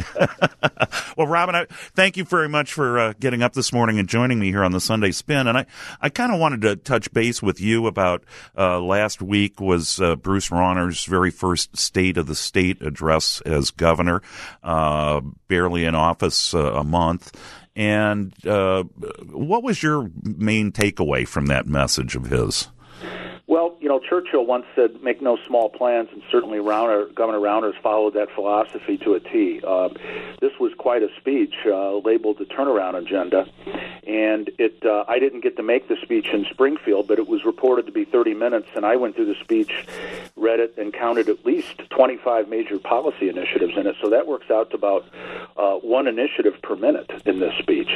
Speaker 6: Well, Robin, I, thank you very much for uh, getting up this morning and joining me here on the Sunday Spin. And I, I kind of wanted to touch base with you about uh, last week was uh, Bruce Rauner's very first State of the State address as governor, uh, barely in office uh, a month. And uh, what was your main takeaway from that message of his?
Speaker 3: Well, you know, Churchill once said, make no small plans, and certainly Rauner, Governor Rauner has followed that philosophy to a T. Uh, this was quite a speech uh, labeled the turnaround agenda, and it. Uh, I didn't get to make the speech in Springfield, but it was reported to be thirty minutes, and I went through the speech, read it, and counted at least twenty-five major policy initiatives in it, so that works out to about uh, one initiative per minute in this speech.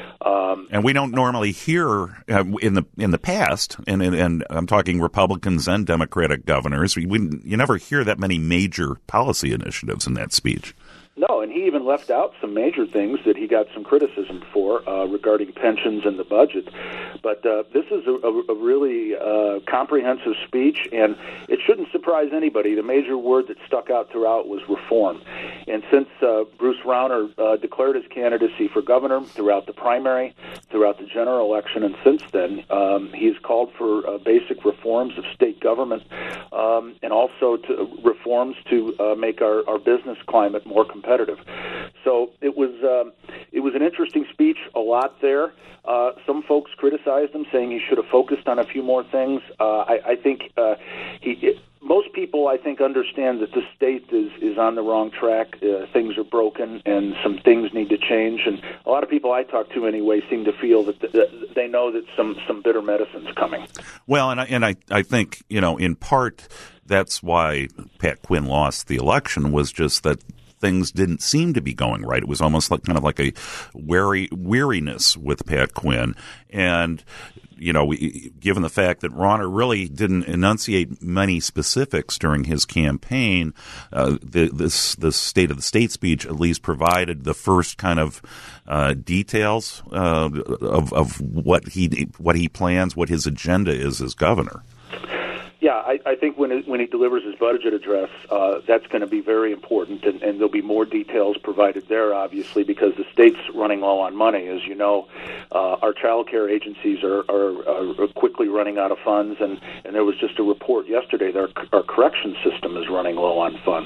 Speaker 3: Um,
Speaker 6: and we don't normally hear uh, in the in the past, and, and, and I'm talking Republicans and Democratic governors, we, we you never hear that many major policy initiatives in that speech.
Speaker 3: No, and he even left out some major things that he got some criticism for uh, regarding pensions and the budget. But uh, this is a, a, a really uh, comprehensive speech, and it shouldn't surprise anybody. The major word that stuck out throughout was reform. And since uh, Bruce Rauner uh, declared his candidacy for governor throughout the primary, throughout the general election, and since then, um, he's called for uh, basic reforms of state government um, and also to reforms to uh, make our, our business climate more competitive. competitive. So it was um, it was an interesting speech, a lot there. Uh, some folks criticized him, saying he should have focused on a few more things. Uh, I, I think uh, he. It, most people, I think, understand that the state is, is on the wrong track. Uh, things are broken, and some things need to change. And a lot of people I talk to, anyway, seem to feel that, th- that they know that some, some bitter medicine's coming.
Speaker 6: Well, and I, and I, I think, you know, in part, that's why Pat Quinn lost the election, was just that things didn't seem to be going right. It was almost like kind of like a weary weariness with Pat Quinn. And, you know, we, given the fact that Rauner really didn't enunciate many specifics during his campaign, uh, the, this the State of the State speech at least provided the first kind of uh, details uh, of of what he what he plans, what his agenda is as governor.
Speaker 3: Yeah, I, I think when it, when he delivers his budget address, uh, that's going to be very important, and, and there'll be more details provided there, obviously, because the state's running low on money. As you know, uh, our child care agencies are, are, are quickly running out of funds, and, and there was just a report yesterday that our, our correction system is running low on funds.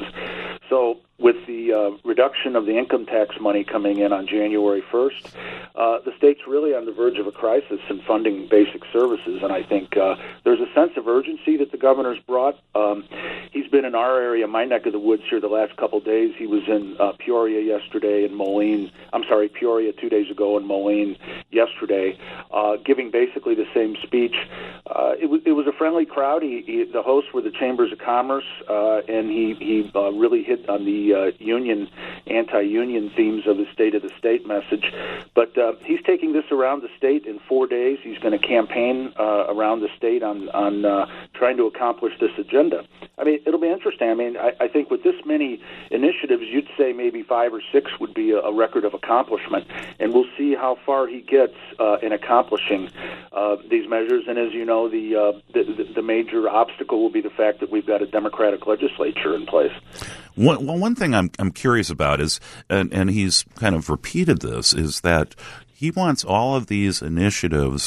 Speaker 3: So with the uh, reduction of the income tax money coming in on January first, uh, the state's really on the verge of a crisis in funding basic services, and I think uh, there's a sense of urgency that the governor's brought. Um, he's been in our area, my neck of the woods here the last couple of days. He was in uh, Peoria yesterday and Moline, I'm sorry, Peoria two days ago and Moline yesterday, uh, giving basically the same speech. Uh, it, was, it was a friendly crowd. He, he, the hosts were the Chambers of Commerce, uh, and he, he uh, really hit on the Uh, union, anti-union themes of the State of the State message. But uh, he's taking this around the state in four days. He's going to campaign uh, around the state on, on uh, trying to accomplish this agenda. I mean, it'll be interesting. I mean, I, I think with this many initiatives, you'd say maybe five or six would be a, a record of accomplishment, and we'll see how far he gets uh, in accomplishing uh, these measures. And as you know, the, uh, the the major obstacle will be the fact that we've got a Democratic legislature in place.
Speaker 6: One, well, one thing I'm I'm curious about is, and, and he's kind of repeated this, is that he wants all of these initiatives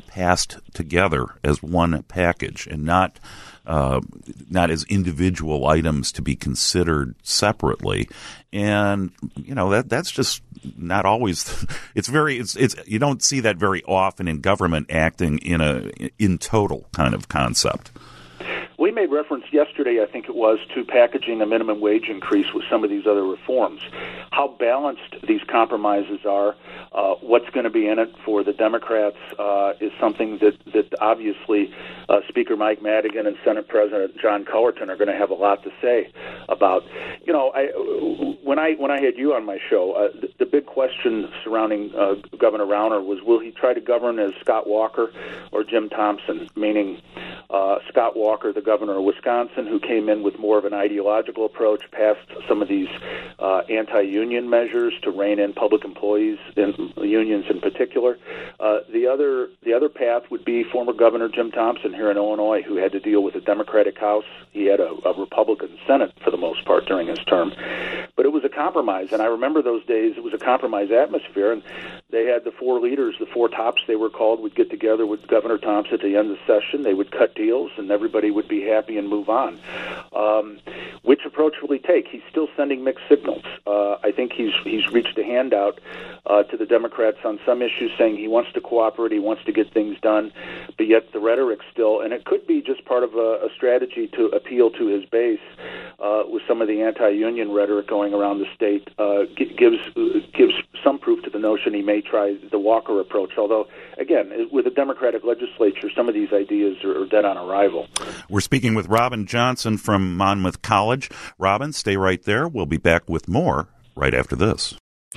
Speaker 6: passed together as one package and not uh, not as individual items to be considered separately. And you know that that's just not always. It's very. It's it's. You don't see that very often in government acting in a in total kind of concept.
Speaker 3: We made reference yesterday, I think it was, to packaging a minimum wage increase with some of these other reforms. How balanced these compromises are, uh, what's going to be in it for the Democrats uh, is something that, that obviously uh, Speaker Mike Madigan and Senate President John Cullerton are going to have a lot to say about. You know, I, when I when I had you on my show, uh, the, the big question surrounding uh, Governor Rauner was, will he try to govern as Scott Walker or Jim Thompson, meaning uh, Scott Walker, the governor of Wisconsin, who came in with more of an ideological approach, passed some of these uh, anti-union measures to rein in public employees, and unions in particular. Uh, the other the other path would be former Governor Jim Thompson here in Illinois, who had to deal with a Democratic House. He had a, a Republican Senate for the most part during his term. But it was a compromise, and I remember those days. It was a compromise atmosphere, and they had the four leaders, the four tops they were called, would get together with Governor Thompson at the end of the session. They would cut deals, and everybody would be happy and move on. Um, which approach will he take? He's still sending mixed signals. Uh, I think he's he's reached a handout uh, to the Democrats on some issues, saying he wants to cooperate, he wants to get things done, but yet the rhetoric still, and it could be just part of a, a strategy to appeal to his base uh, with some of the anti-union rhetoric going around the state, uh, g- gives gives some proof to the notion he may try the Walker approach, although, again, with the Democratic legislature, some of these ideas are, are dead on arrival.
Speaker 6: We're speaking with Robin Johnson from Monmouth College. Robin, stay right there. We'll be back with more right after this.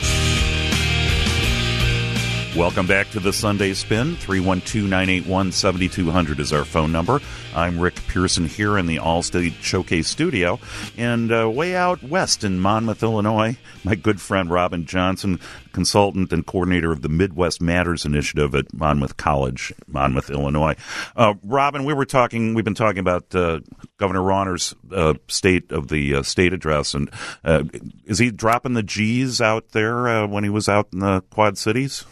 Speaker 6: Welcome back to the Sunday Spin. three one two, nine eight one, seven two zero zero is our phone number. I'm Rick Pearson here in the Allstate Showcase studio. And uh, way out west in Monmouth, Illinois, my good friend Robin Johnson, consultant and coordinator of the Midwest Matters Initiative at Monmouth College, Monmouth, Illinois. Uh, Robin, we were talking, we've been talking about uh, Governor Rauner's uh, state of the uh, state address. And uh, is he dropping the G's out there uh, when he was out in the Quad Cities?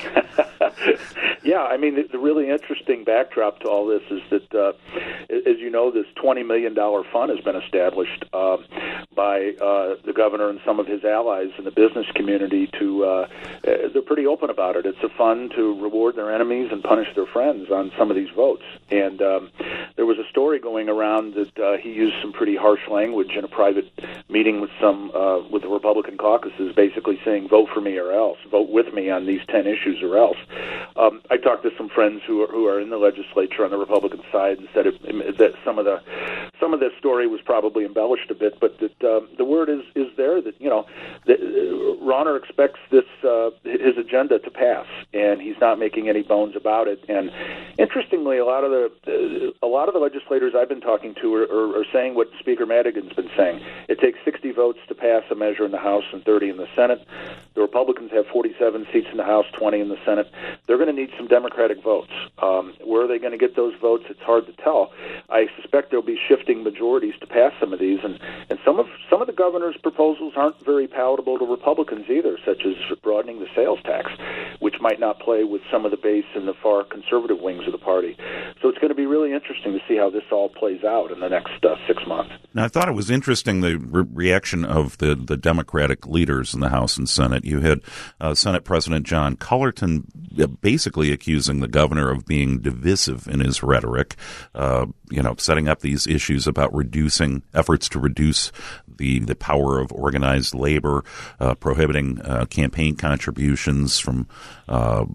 Speaker 3: Yeah, I mean, the, the really interesting backdrop to all this is that, uh, as you know, this twenty million dollars fund has been established uh, by uh, the governor and some of his allies in the business community to, uh, they're pretty open about it. It's a fund to reward their enemies and punish their friends on some of these votes. And um, there was a story going around that uh, he used some pretty harsh language in a private meeting with some, uh, with the Republican caucuses, basically saying, vote for me or else, vote with me on these ten issues or else. Um, I talked to some friends who are, who are in the legislature on the Republican side and said it, that some of the some of this story was probably embellished a bit, but that um, the word is, is there that you know that uh, Rauner expects this uh, his agenda to pass, and he's not making any bones about it. And interestingly, a lot of the uh, a lot of the legislators I've been talking to are, are, are saying what Speaker Madigan's been saying. It takes sixty votes to pass a measure in the House and thirty in the Senate. The Republicans have forty-seven seats in the House, twenty in the Senate. They're going to need some Democratic votes. Um, where are they going to get those votes? It's hard to tell. I suspect there'll be shifting majorities to pass some of these, and, and some of some of the governor's proposals aren't very palatable to Republicans either, such as broadening the sales tax, which might not play with some of the base and the far conservative wings of the party. So it's going to be really interesting to see how this all plays out in the next uh, six months.
Speaker 6: Now, I thought it was interesting the re- reaction of the, the Democratic leaders in the House and Senate. You had uh, Senate President John Cullerton basically accusing the governor of being divisive in his rhetoric, uh, you know, setting up these issues about reducing efforts to reduce the, the power of organized labor, uh, prohibiting uh, campaign contributions from uh,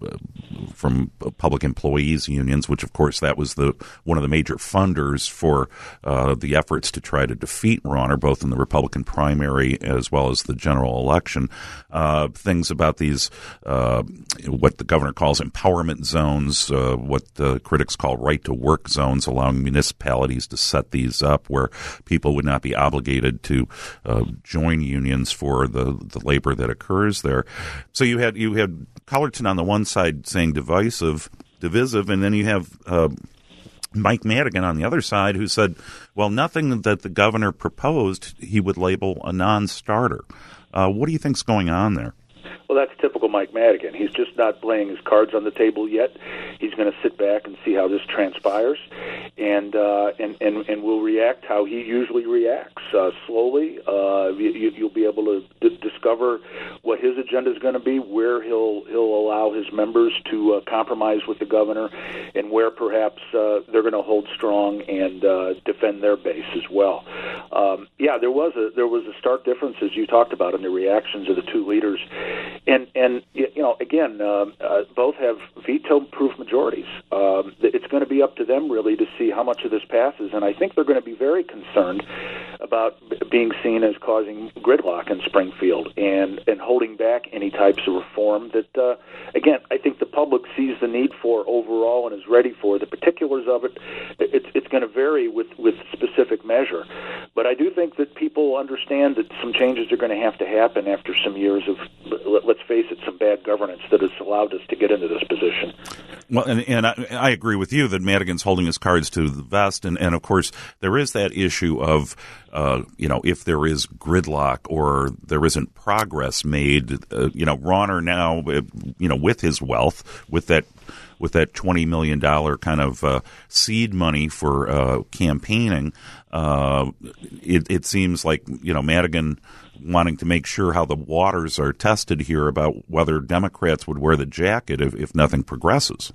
Speaker 6: from public employees unions, which of course that was the one of the major funders for uh, the efforts to try to defeat Rauner, both in the Republican primary as well as the general election. Uh, things about these uh, what the governor calls empowerment zones, uh, what the critics call right-to-work zones, allowing municipalities to set these up where people would not be obligated to uh, join unions for the, the labor that occurs there. So you had you had Cullerton on the one side saying divisive, divisive, and then you have uh, Mike Madigan on the other side who said, well, nothing that the governor proposed he would label a non-starter. Uh, what do you think's going on there?
Speaker 3: Well, that's typical Mike Madigan. He's just not laying his cards on the table yet. He's going to sit back and see how this transpires, and uh, and, and and will react how he usually reacts, uh, slowly. Uh, you, you'll be able to d- discover what his agenda is going to be, where he'll he'll allow his members to uh, compromise with the governor, and where perhaps uh, they're going to hold strong and uh, defend their base as well. Um, yeah, there was a there was a stark difference, as you talked about, in the reactions of the two leaders. And, and you know, again, um, uh, both have veto-proof majorities. Um, it's going to be up to them, really, to see how much of this passes. And I think they're going to be very concerned about b- being seen as causing gridlock in Springfield and, and holding back any types of reform that, uh, again, I think the public sees the need for overall and is ready for. The particulars of it, it's, it's going to vary with, with specific measure. But I do think that people understand that some changes are going to have to happen after some years of, let's face it, some bad governance that has allowed us to get into this position.
Speaker 6: Well, and, and I, I agree with you that Madigan's holding his cards to the vest, and, and of course there is that issue of, uh, you know, if there is gridlock or there isn't progress made, uh, you know, Rauner now, uh, you know, with his wealth, with that with that twenty million dollars kind of uh, seed money for uh, campaigning, uh, it, it seems like, you know, Madigan wanting to make sure how the waters are tested here about whether Democrats would wear the jacket if, if nothing progresses.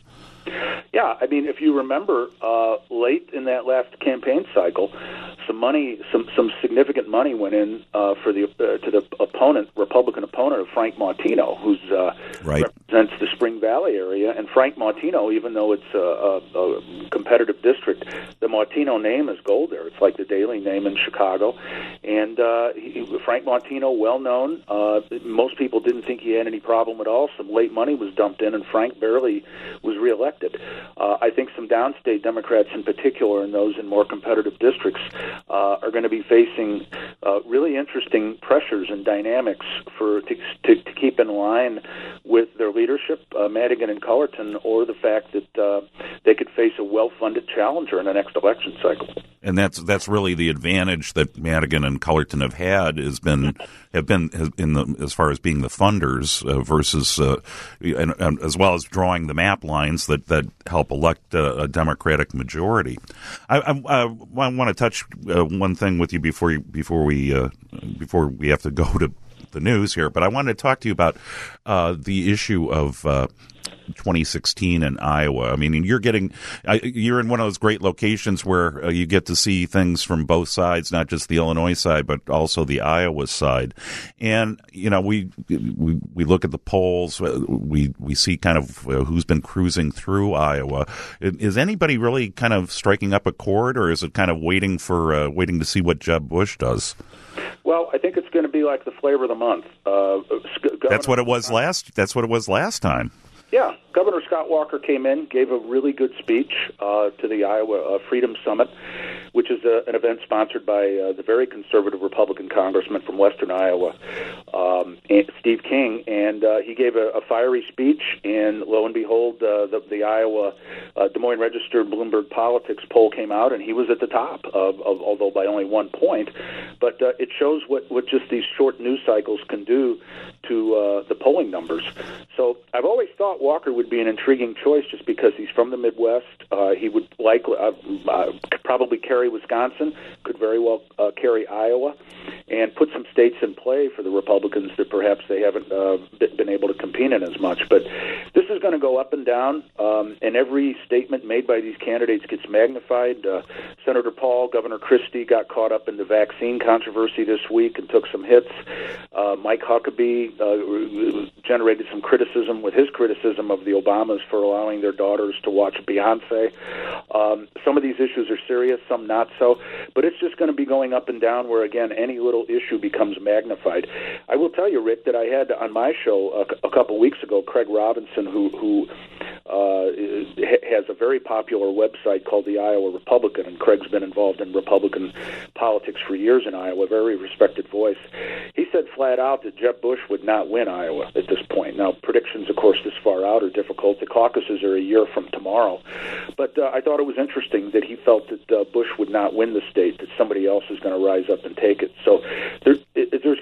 Speaker 3: Yeah, I mean, if you remember, uh, late in that last campaign cycle, some money, some some significant money went in uh, for the uh, to the opponent, Republican opponent of Frank Martino, who's uh,
Speaker 6: right.
Speaker 3: represents the Spring Valley area. And Frank Martino, even though it's a, a, a competitive district, the Martino name is gold there. It's like the Daily name in Chicago. And uh, he, Frank Martino, well known. Uh, most people didn't think he had any problem at all. Some late money was dumped in, and Frank barely was reelected. Uh, I think some downstate Democrats in particular, and those in more competitive districts, uh, are going to be facing uh, really interesting pressures and dynamics for to, to, to keep in line with their leadership, uh, Madigan and Cullerton, or the fact that uh, they could face a well-funded challenger in the next election cycle.
Speaker 6: And that's that's really the advantage that Madigan and Cullerton have had has been have been in the as far as being the funders uh, versus uh, and, and as well as drawing the map lines that, that help elect a, a Democratic majority. I, I, I want to touch uh, one thing with you before you, before we uh, before we have to go to the news here, but I wanted to talk to you about uh, the issue of Uh, twenty sixteen in Iowa. I mean, you're getting, you're in one of those great locations where uh, you get to see things from both sides, not just the Illinois side, but also the Iowa side. And, you know, we, we, we look at the polls, we, we see kind of uh, who's been cruising through Iowa. Is anybody really kind of striking up a chord, or is it kind of waiting for, uh, waiting to see what Jeb Bush does?
Speaker 3: Well, I think it's going to be like the flavor of the month. Uh,
Speaker 6: that's what it was last, that's what it was last time.
Speaker 3: Yeah, Governor Scott Walker came in, gave a really good speech uh, to the Iowa uh, Freedom Summit, which is a, an event sponsored by uh, the very conservative Republican congressman from western Iowa, um, Steve King, and uh, he gave a, a fiery speech, and lo and behold, uh, the, the Iowa uh, Des Moines Register Bloomberg Politics poll came out, and he was at the top, of, of, although by only one point. But uh, it shows what, what just these short news cycles can do to uh, the polling numbers. So I've always thought Walker would be an intriguing choice just because he's from the Midwest. Uh, he would likely uh, uh, probably carry Wisconsin, could very well uh, carry Iowa, and put some states in play for the Republicans that perhaps they haven't uh, been able to compete in as much. But this is going to go up and down, um, and every statement made by these candidates gets magnified. Uh, Senator Paul, Governor Christie got caught up in the vaccine controversy this week and took some hits. Uh, Mike Huckabee uh, generated some criticism with his criticism of the Obamas for allowing their daughters to watch Beyonce. Um, some of these issues are serious, some not so, but it's just going to be going up and down where, again, any little issue becomes magnified. I will tell you, Rick, that I had on my show a, a couple weeks ago Craig Robinson, who, who uh, has a very popular website called the Iowa Republican, and Craig's been involved in Republican politics for years in Iowa, very respected voice. He said flat out that Jeb Bush would not win Iowa at this point. Now, predictions, of course, this far out are difficult. The caucuses are a year from tomorrow. But uh, I thought it was interesting that he felt that uh, Bush would not win the state, that somebody else is going to rise up and take it. So there, it, there's going to be a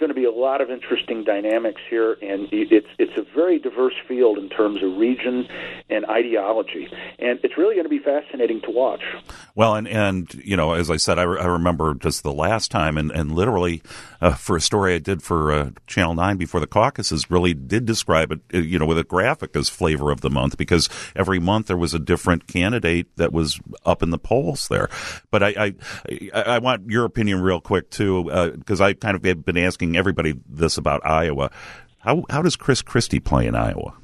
Speaker 3: lot of interesting dynamics here, and it's it's a very diverse field in terms of region and ideology, and it's really going to be fascinating to watch.
Speaker 6: Well, and, and you know, as I said, I, re- I remember just the last time, and, and literally uh, for a story I did for uh, Channel nine before the caucuses, really did describe it, uh, you know, with a graphic as flavor of the month, because every month there was a different candidate that was up in the polls there. But I I, I want your opinion real quick, too, because uh, I kind of have been asking everybody this about Iowa. How how does Chris Christie play in Iowa?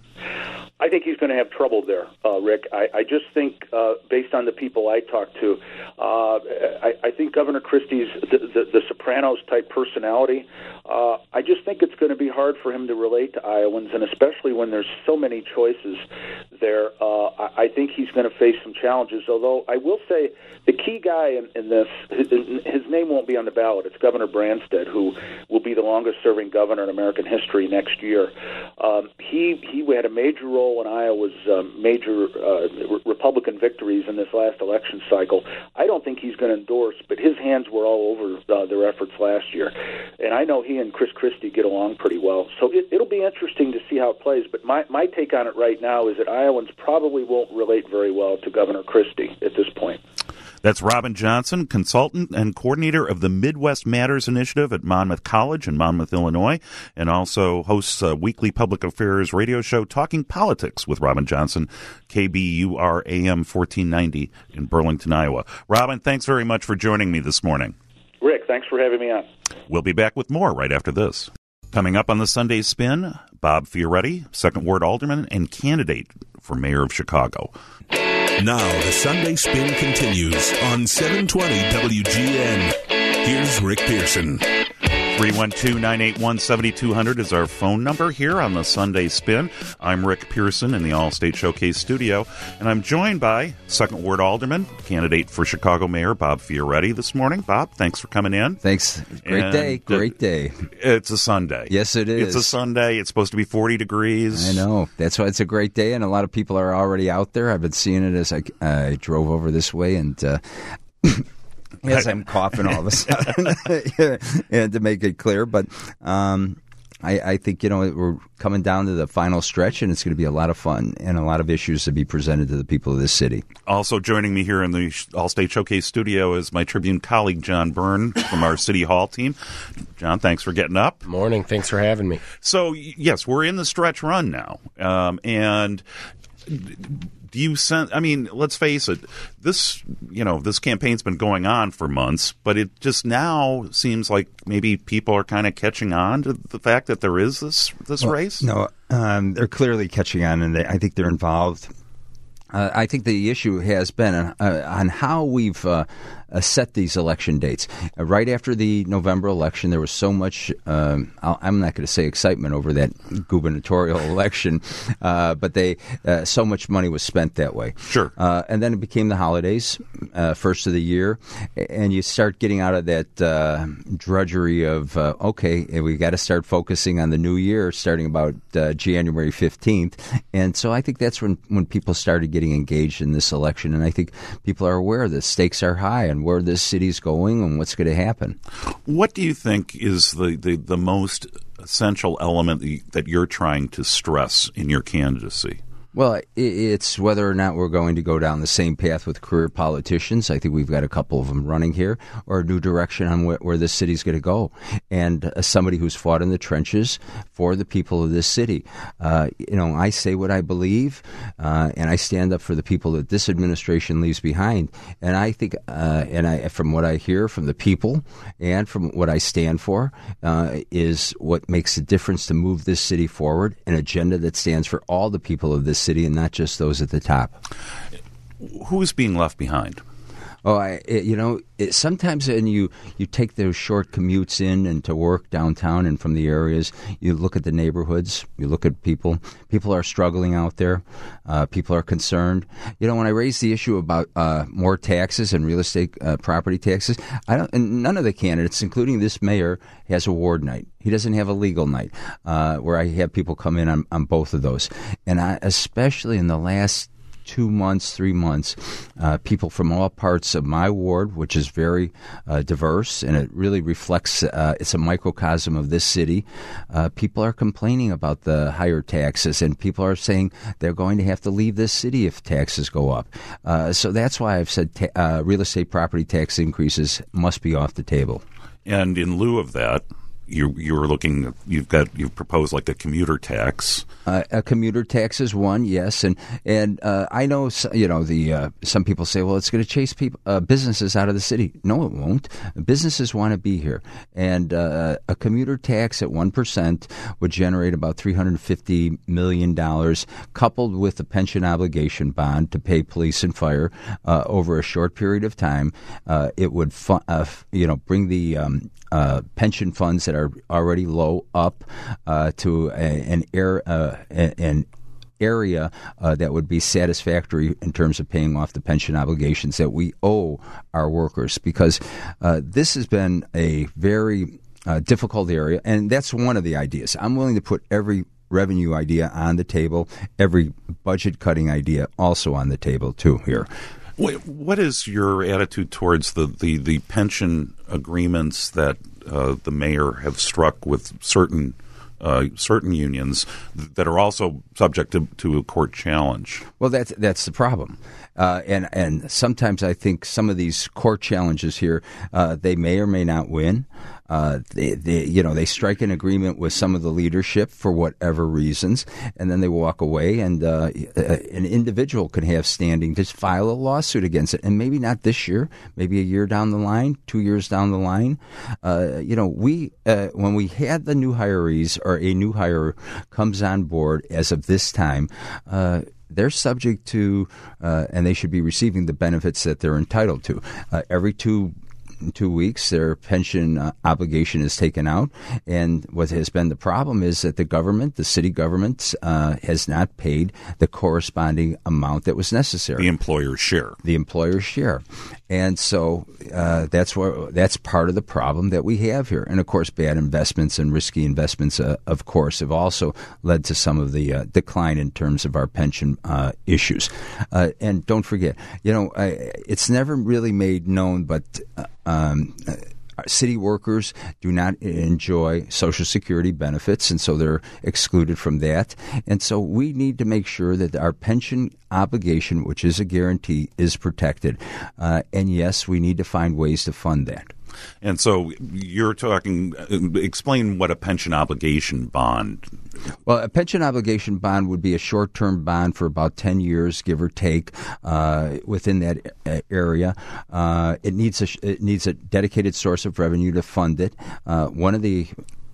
Speaker 3: I think he's going to have trouble there, uh, Rick. I, I just think, uh, based on the people I talked to, uh, I, I think Governor Christie's the, the, the Sopranos-type personality. Uh, I just think it's going to be hard for him to relate to Iowans, and especially when there's so many choices there. Uh, I, I think he's going to face some challenges, although I will say the key guy in, in this, his, his name won't be on the ballot. It's Governor Branstad, who will be the longest-serving governor in American history next year. Um, he, he had a major role in Iowa's um, major uh, re- Republican victories in this last election cycle. I don't think he's going to endorse, but his hands were all over uh, their efforts last year. And I know he and Chris Christie get along pretty well. So it, it'll be interesting to see how it plays. But my, my take on it right now is that Iowans probably won't relate very well to Governor Christie at this point.
Speaker 6: That's Robin Johnson, consultant and coordinator of the Midwest Matters Initiative at Monmouth College in Monmouth, Illinois, and also hosts a weekly public affairs radio show, Talking Politics with Robin Johnson, K B U R A M fourteen ninety in Burlington, Iowa. Robin, thanks very much for joining me this morning.
Speaker 3: Rick, thanks for having me on.
Speaker 6: We'll be back with more right after this. Coming up on the Sunday Spin, Bob Fioretti, Second Ward Alderman and candidate for mayor of Chicago.
Speaker 1: Now the Sunday Spin continues on seven twenty W G N. Here's Rick Pearson.
Speaker 6: three one two, nine eight one, seven two zero zero is our phone number here on the Sunday Spin. I'm Rick Pearson in the All-State Showcase studio, and I'm joined by Second Ward Alderman, candidate for Chicago Mayor, Bob Fioretti this morning. Bob, thanks for coming in.
Speaker 4: Thanks. Great and day. Great day.
Speaker 6: It's a Sunday.
Speaker 4: Yes, it is.
Speaker 6: It's a Sunday. It's supposed to be forty degrees.
Speaker 4: I know. That's why it's a great day, and a lot of people are already out there. I've been seeing it as I, I drove over this way, and uh, yes, I'm coughing all of a sudden, and to make it clear. But um, I, I think, you know, we're coming down to the final stretch, and it's going to be a lot of fun and a lot of issues to be presented to the people of this city.
Speaker 6: Also joining me here in the All-State Showcase studio is my Tribune colleague, John Byrne, from our City Hall team. John, thanks for getting up.
Speaker 5: Morning. Thanks for having me.
Speaker 6: So, yes, we're in the stretch run now, um, and do you sense, I mean, let's face it, this, you know, this campaign's been going on for months, but it just now seems like maybe people are kind of catching on to the fact that there is this, this
Speaker 4: well,
Speaker 6: race?
Speaker 4: No, um, they're clearly catching on, and they, I think they're involved. Uh, I think the issue has been on, uh, on how we've uh, uh, set these election dates. Uh, right after the November election, there was so much, um, I'm not going to say excitement over that gubernatorial election, uh, but they uh, so much money was spent that way.
Speaker 6: Sure.
Speaker 4: Uh, and then it became the holidays, uh, first of the year, and you start getting out of that uh, drudgery of, uh, okay, we got to start focusing on the new year starting about uh, January fifteenth. And so I think that's when, when people started getting getting engaged in this election, and I think people are aware the stakes are high and where this city's going and what's going to happen.
Speaker 6: What do you think is the, the, the most essential element that you're trying to stress in your candidacy?
Speaker 4: Well, it's whether or not we're going to go down the same path with career politicians. I think we've got a couple of them running here, or a new direction on where, where this city's going to go. And uh, somebody who's fought in the trenches for the people of this city. Uh, you know, I say what I believe, uh, and I stand up for the people that this administration leaves behind. And I think, uh, and I, from what I hear from the people and from what I stand for, uh, is what makes a difference to move this city forward, an agenda that stands for all the people of this city and not just those at the top.
Speaker 6: Who's being left behind?
Speaker 4: Oh, I, it, you know, it, sometimes when you, you take those short commutes in and to work downtown and from the areas, you look at the neighborhoods, you look at people. People are struggling out there. Uh, people are concerned. You know, when I raise the issue about uh, more taxes and real estate uh, property taxes, I don't. And none of the candidates, including this mayor, has a ward night. He doesn't have a legal night uh, where I have people come in on, on both of those. And I, especially in the last two months, three months, uh, people from all parts of my ward, which is very uh, diverse, and it really reflects, uh, it's a microcosm of this city, uh, people are complaining about the higher taxes, and people are saying they're going to have to leave this city if taxes go up. Uh, so that's why I've said ta- uh, real estate property tax increases must be off the table.
Speaker 6: And in lieu of that, you you're looking. You've got you've proposed like a commuter tax.
Speaker 4: Uh, a commuter tax is one, yes, and and uh, I know you know the uh, some people say, well, it's going to chase people uh, businesses out of the city. No, it won't. Businesses want to be here, and uh, a commuter tax at one percent would generate about three hundred fifty million dollars, coupled with a pension obligation bond to pay police and fire uh, over a short period of time. Uh, it would fu- uh, you know bring the um, Uh, pension funds that are already low up uh, to a, an air uh, an area uh, that would be satisfactory in terms of paying off the pension obligations that we owe our workers, because uh, this has been a very uh, difficult area, and that's one of the ideas. I'm willing to put every revenue idea on the table, every budget cutting idea also on the table too here.
Speaker 6: What is your attitude towards the, the, the pension agreements that uh, the mayor have struck with certain uh, certain unions that are also subject to, to a court challenge?
Speaker 4: Well, that's that's the problem, uh, and and sometimes I think some of these court challenges here uh, they may or may not win. Uh, they, they, you know, they strike an agreement with some of the leadership for whatever reasons, and then they walk away. And uh, an individual can have standing to file a lawsuit against it, and maybe not this year, maybe a year down the line, two years down the line. Uh, you know, we uh, when we had the new hirees or a new hire comes on board as of this time. Uh, They're subject to, uh, and they should be receiving the benefits that they're entitled to. Uh, every two two weeks, their pension uh, obligation is taken out. And what has been the problem is that the government, the city government, uh, has not paid the corresponding amount that was necessary.
Speaker 6: The employer's share.
Speaker 4: The employer's share. And so uh, that's where, that's part of the problem that we have here. And, of course, bad investments and risky investments, uh, of course, have also led to some of the uh, decline in terms of our pension uh, issues. Uh, and don't forget, you know, I, it's never really made known, but uh, um, city workers do not enjoy Social Security benefits, and so they're excluded from that. And so we need to make sure that our pension obligation, which is a guarantee, is protected. Uh, and yes, we need to find ways to fund that.
Speaker 6: And so you're talking, explain what a pension obligation bond.
Speaker 4: Well, a pension obligation bond would be a short-term bond for about ten years, give or take, uh, within that area. Uh, it needs a it needs a dedicated source of revenue to fund it. Uh, one of the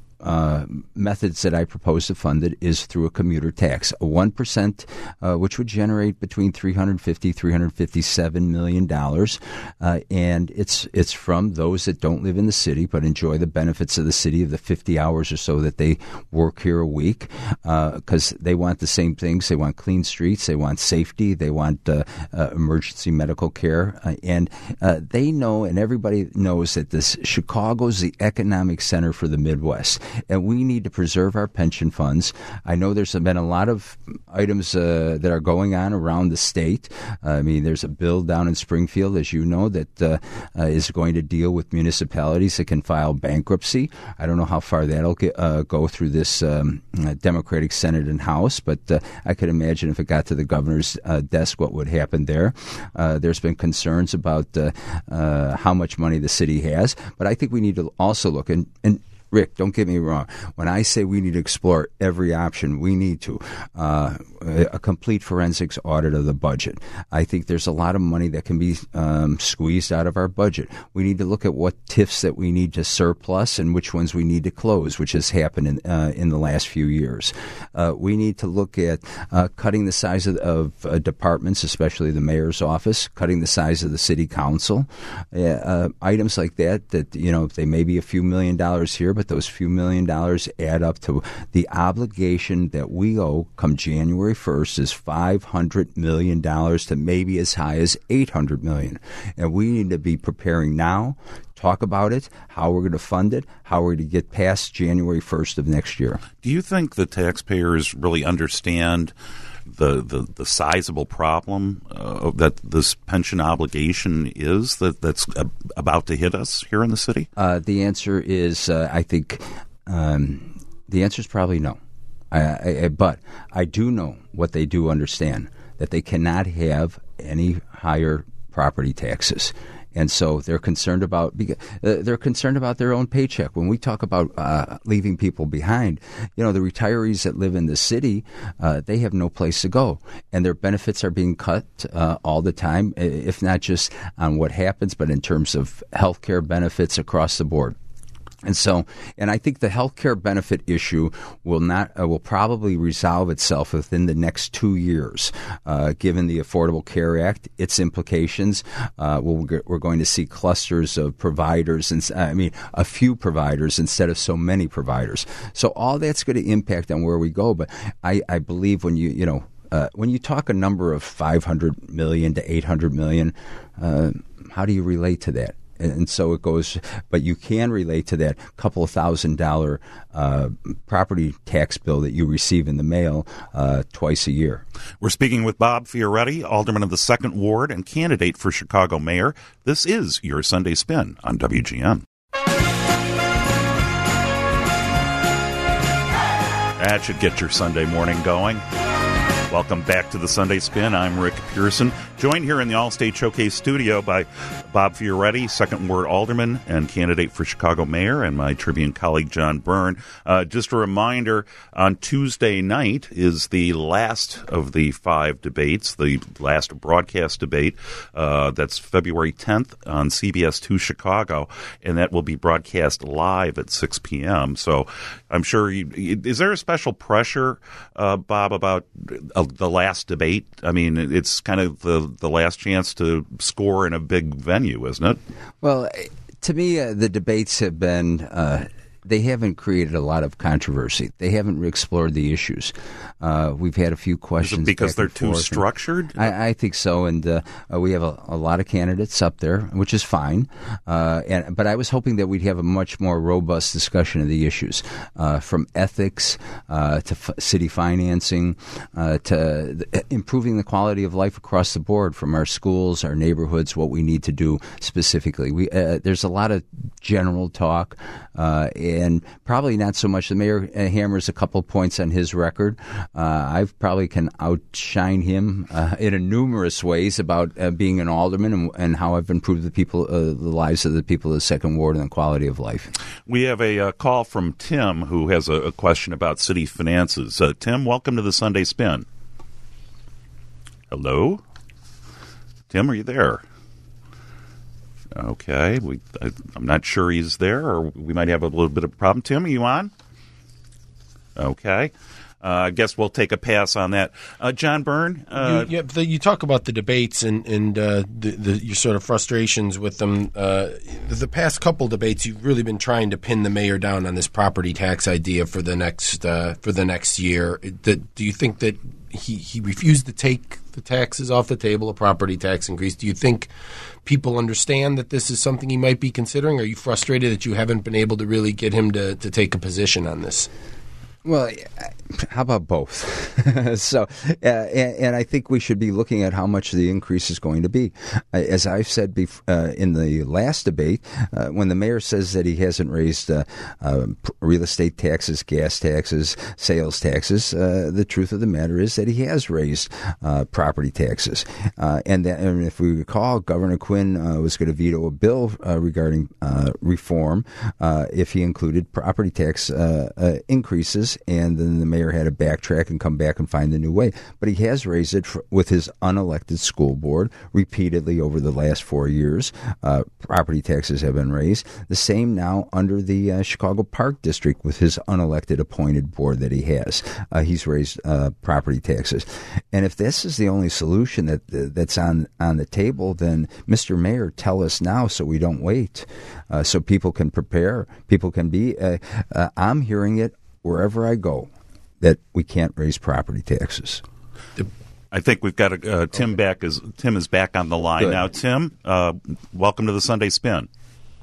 Speaker 4: Uh, methods that I propose to fund it is through a commuter tax, a one percent, uh, which would generate between three hundred fifty, three hundred fifty-seven million dollars, uh, and it's it's from those that don't live in the city but enjoy the benefits of the city of the fifty hours or so that they work here a week, because uh, they want the same things. They want clean streets, they want safety, they want uh, uh, emergency medical care, uh, and uh, they know, and everybody knows, that this Chicago is the economic center for the Midwest. And we need to preserve our pension funds. I know there's been a lot of items uh, that are going on around the state. Uh, I mean, there's a bill down in Springfield, as you know, that uh, uh, is going to deal with municipalities that can file bankruptcy. I don't know how far that'll get, uh, go through this um, uh, Democratic Senate and House, but uh, I could imagine if it got to the governor's uh, desk what would happen there. Uh, there's been concerns about uh, uh, how much money the city has, but I think we need to also look, and, and Rick, don't get me wrong. When I say we need to explore every option, we need to. Uh, a complete forensics audit of the budget. I think there's a lot of money that can be um, squeezed out of our budget. We need to look at what T I Fs that we need to surplus and which ones we need to close, which has happened in, uh, in the last few years. Uh, we need to look at uh, cutting the size of, of uh, departments, especially the mayor's office, cutting the size of the city council, uh, uh, items like that, that, you know, they may be a few million dollars here, but those few million dollars add up to the obligation that we owe come January first is five hundred million dollars to maybe as high as eight hundred million dollars. And we need to be preparing now, talk about it, how we're going to fund it, how we're going to get past January first of next year.
Speaker 6: Do you think the taxpayers really understand the, the, the sizable problem uh, that this pension obligation is that, that's uh, about to hit us here in the city?
Speaker 4: Uh, the answer is, uh, I think, um, the answer is probably no. I, I, but I do know what they do understand, that they cannot have any higher property taxes. And so they're concerned about uh, they're concerned about their own paycheck. When we talk about uh, leaving people behind, you know, the retirees that live in the city, uh, they have no place to go, and their benefits are being cut uh, all the time, if not just on what happens, but in terms of health care benefits across the board. And so, and I think the health care benefit issue will not uh, will probably resolve itself within the next two years, uh, given the Affordable Care Act, its implications. Uh, we'll, we're going to see clusters of providers, and I mean a few providers instead of so many providers. So all that's going to impact on where we go. But I, I believe when you you know uh, when you talk a number of five hundred million to eight hundred million, uh, how do you relate to that? And so it goes, but you can relate to that couple of thousand dollar uh, property tax bill that you receive in the mail uh, twice a year.
Speaker 6: We're speaking with Bob Fioretti, Alderman of the Second Ward and candidate for Chicago Mayor. This is your Sunday Spin on W G N. That should get your Sunday morning going. Welcome back to the Sunday Spin. I'm Rick Pearson, joined here in the All-State Showcase studio by Bob Fioretti, Second Ward Alderman and candidate for Chicago Mayor, and my Tribune colleague John Byrne. Uh, just a reminder, on Tuesday night is the last of the five debates, the last broadcast debate. Uh, that's February tenth on C B S two Chicago, and that will be broadcast live at six p.m. So I'm sure, you, is there a special pressure, uh, Bob, about uh, the last debate? I mean, it's kind of the, the last chance to score in a big venue, isn't it?
Speaker 4: Well, to me, uh, the debates have been, uh, they haven't created a lot of controversy. They haven't explored the issues. Uh, we've had a few questions.
Speaker 6: Is it because they're too structured?
Speaker 4: I, I think so, and uh, uh, we have a, a lot of candidates up there, which is fine. Uh, and but I was hoping that we'd have a much more robust discussion of the issues, uh, from ethics uh, to f- city financing uh, to th- improving the quality of life across the board, from our schools, our neighborhoods, what we need to do specifically. We uh, there's a lot of general talk. Uh, and probably not so much. The mayor hammers a couple points on his record. Uh, I probably can outshine him uh, in a numerous ways about uh, being an alderman and, and how I've improved the people, uh, the lives of the people of the Second Ward and the quality of life.
Speaker 6: We have a uh, call from Tim, who has a, a question about city finances. Uh, Tim, welcome to the Sunday Spin. Hello? Tim, are you there? Okay, we, I, I'm not sure he's there, or we might have a little bit of a problem. Tim, are you on? Okay. Uh, I guess we'll take a pass on that. Uh, John Byrne? Uh,
Speaker 5: you, yeah, the, you talk about the debates and, and uh, the, the, your sort of frustrations with them. Uh, the past couple debates, you've really been trying to pin the mayor down on this property tax idea for the next uh, for the next year. Do you think that he, he refused to take the taxes off the table, a property tax increase? Do you think people understand that this is something he might be considering? Are you frustrated that you haven't been able to really get him to, to take a position on this?
Speaker 4: Well, how about both? so, uh, and, and I think we should be looking at how much the increase is going to be. Uh, as I've said bef- uh, in the last debate, uh, when the mayor says that he hasn't raised uh, uh, real estate taxes, gas taxes, sales taxes, uh, the truth of the matter is that he has raised uh, property taxes. Uh, and, that, and if we recall, Governor Quinn uh, was going to veto a bill uh, regarding uh, reform uh, if he included property tax uh, uh, increases. And then the mayor had to backtrack and come back and find a new way. But he has raised it for, with his unelected school board repeatedly over the last four years. Uh, property taxes have been raised. The same now under the uh, Chicago Park District with his unelected appointed board that he has. Uh, he's raised uh, property taxes. And if this is the only solution that uh, that's on, on the table, then Mister Mayor, tell us now so we don't wait, uh, so people can prepare, people can be. Uh, uh, I'm hearing it wherever I go, that we can't raise property taxes.
Speaker 6: I think we've got a, uh, Tim okay. back. Is Tim is back on the line
Speaker 4: Good.
Speaker 6: now. Tim, uh, welcome to the Sunday Spin.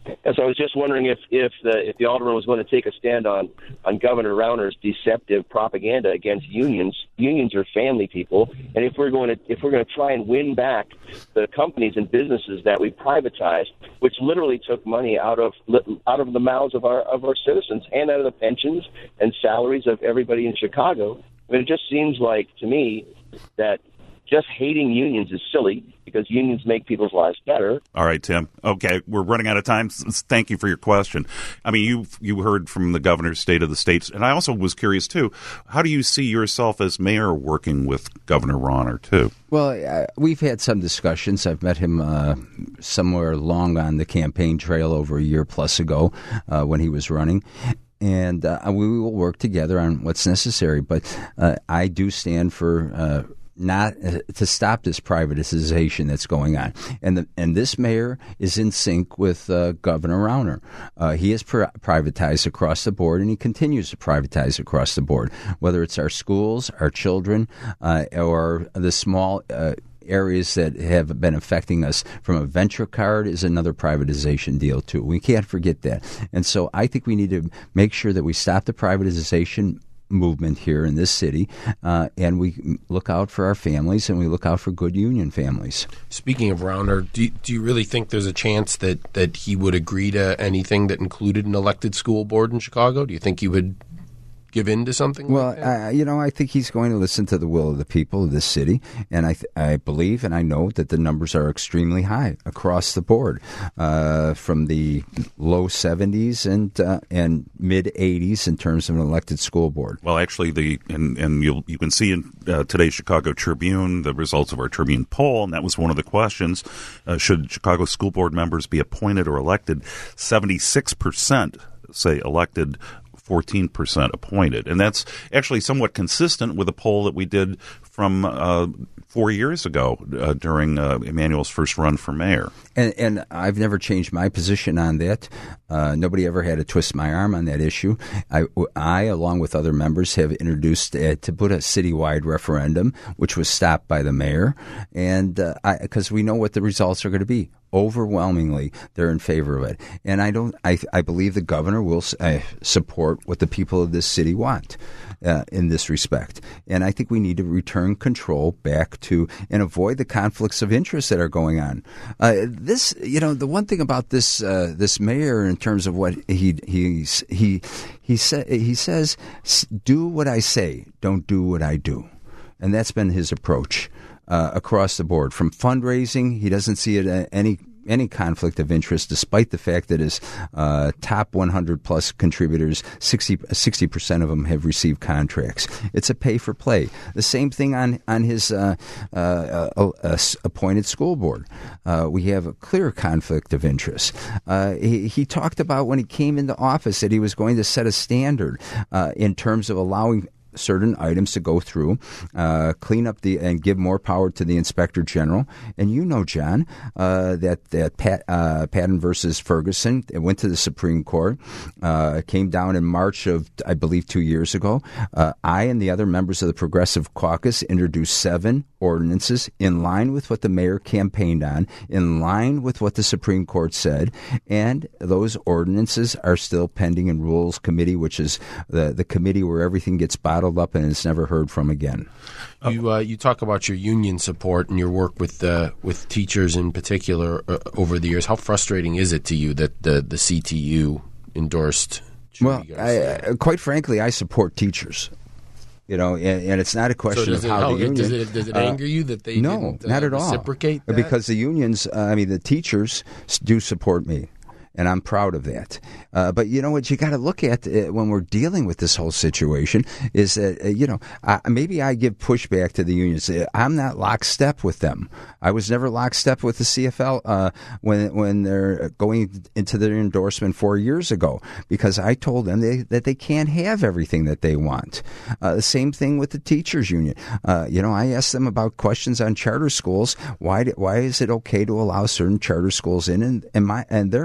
Speaker 7: And so I was just wondering if if the if the alderman was going to take a stand on on Governor Rauner's deceptive propaganda against unions. Unions are family people, and if we're going to if we're going to try and win back the companies and businesses that we privatized, which literally took money out of out of the mouths of our of our citizens and out of the pensions and salaries of everybody in Chicago, I mean, it just seems like to me that just hating unions is silly because unions make people's lives better.
Speaker 6: All right, Tim. Okay, we're running out of time. Thank you for your question. I mean, you you heard from the governor's state of the states, and I also was curious, too. How do you see yourself as mayor working with Governor Rauner, too?
Speaker 4: Well, uh, we've had some discussions. I've met him uh, somewhere along on the campaign trail over a year plus ago uh, when he was running. And uh, we will work together on what's necessary. But uh, I do stand for uh, not uh, to stop this privatization that's going on. And the, and this mayor is in sync with uh, Governor Rauner. Uh, he has pri- privatized across the board, and he continues to privatize across the board, whether it's our schools, our children, uh, or the small uh areas that have been affecting us. From a venture card is another privatization deal, too. We can't forget that. And so I think we need to make sure that we stop the privatization movement here in this city, uh, and we look out for our families and we look out for good union families.
Speaker 5: Speaking of Rauner, do, do you really think there's a chance that, that he would agree to anything that included an elected school board in Chicago? Do you think he would give in to something
Speaker 4: well,
Speaker 5: like that?
Speaker 4: Uh, you know, I think he's going to listen to the will of the people of this city, and I th- I believe and I know that the numbers are extremely high across the board, uh, from the low seventies and uh, and mid eighties in terms of an elected school board.
Speaker 6: Well, actually, the and, and you'll, you can see in uh, today's Chicago Tribune the results of our Tribune poll, and that was one of the questions. Uh, should Chicago school board members be appointed or elected? seventy-six percent say elected, fourteen percent appointed. And that's actually somewhat consistent with a poll that we did from uh, four years ago uh, during uh, Emmanuel's first run for mayor.
Speaker 4: And, and I've never changed my position on that. Uh, nobody ever had to twist my arm on that issue. I, I along with other members, have introduced uh, to put a citywide referendum, which was stopped by the mayor, and because uh, we know what the results are going to be. Overwhelmingly, they're in favor of it, and I don't. I, I believe the governor will uh, support what the people of this city want uh, in this respect. And I think we need to return control back to and avoid the conflicts of interest that are going on. Uh, this, you know, the one thing about this uh, this mayor in terms of what he he he he sa- he says, do what I say, don't do what I do, and that's been his approach. Uh, across the board. From fundraising, he doesn't see it uh, any any conflict of interest, despite the fact that his uh, top one hundred plus contributors, sixty percent of them have received contracts. It's a pay for play. The same thing on on his uh, uh, uh, uh, appointed school board. Uh, we have a clear conflict of interest. Uh, he, he talked about when he came into office that he was going to set a standard uh, in terms of allowing certain items to go through, uh, clean up the and give more power to the inspector general. And you know, John, uh, that that Pat, uh, Patton versus Ferguson, it went to the Supreme Court, uh, came down in March of, I believe, two years ago. Uh, I and the other members of the Progressive Caucus introduced seven ordinances in line with what the mayor campaigned on, in line with what the Supreme Court said, and those ordinances are still pending in Rules Committee, which is the the committee where everything gets bottled up and it's never heard from again.
Speaker 5: You uh, you talk about your union support and your work with uh, with teachers in particular uh, over the years. How frustrating is it to you that the the C T U endorsed?
Speaker 4: Well, I, uh, quite frankly, I support teachers. You know, and, and it's not a question
Speaker 5: so
Speaker 4: of how, how the union.
Speaker 5: Does it, does it anger uh, you that they
Speaker 4: no,
Speaker 5: didn't, uh,
Speaker 4: not at all.
Speaker 5: reciprocate that?
Speaker 4: Because the unions, uh, I mean, the teachers do support me. And I'm proud of that. Uh, but you know what you got to look at uh, when we're dealing with this whole situation is that, uh, you know, I, maybe I give pushback to the unions. I'm not lockstep with them. I was never lockstep with the C F L uh, when when they're going into their endorsement four years ago, because I told them they, that they can't have everything that they want. Uh, the same thing with the teachers union. Uh, you know, I asked them about questions on charter schools. Why why is it okay to allow certain charter schools in? And, and, my, and their answer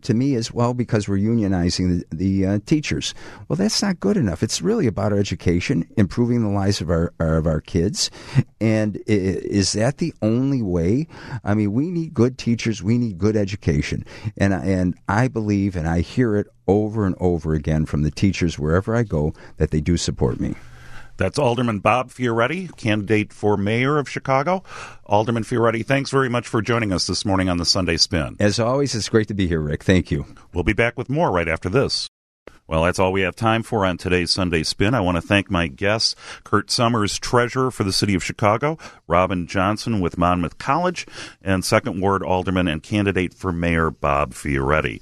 Speaker 4: to me is, well, because we're unionizing the, the uh, teachers. Well, that's not good enough. It's really about our education, improving the lives of our of our kids. And is that the only way? I mean, we need good teachers. We need good education. And, and I believe, and I hear it over and over again from the teachers wherever I go, that they do support me.
Speaker 6: That's Alderman Bob Fioretti, candidate for mayor of Chicago. Alderman Fioretti, thanks very much for joining us this morning on the Sunday Spin.
Speaker 4: As always, it's great to be here, Rick. Thank you.
Speaker 6: We'll be back with more right after this. Well, that's all we have time for on today's Sunday Spin. I want to thank my guests, Kurt Summers, Treasurer for the City of Chicago, Robin Johnson with Monmouth College, and Second Ward Alderman and candidate for Mayor Bob Fioretti.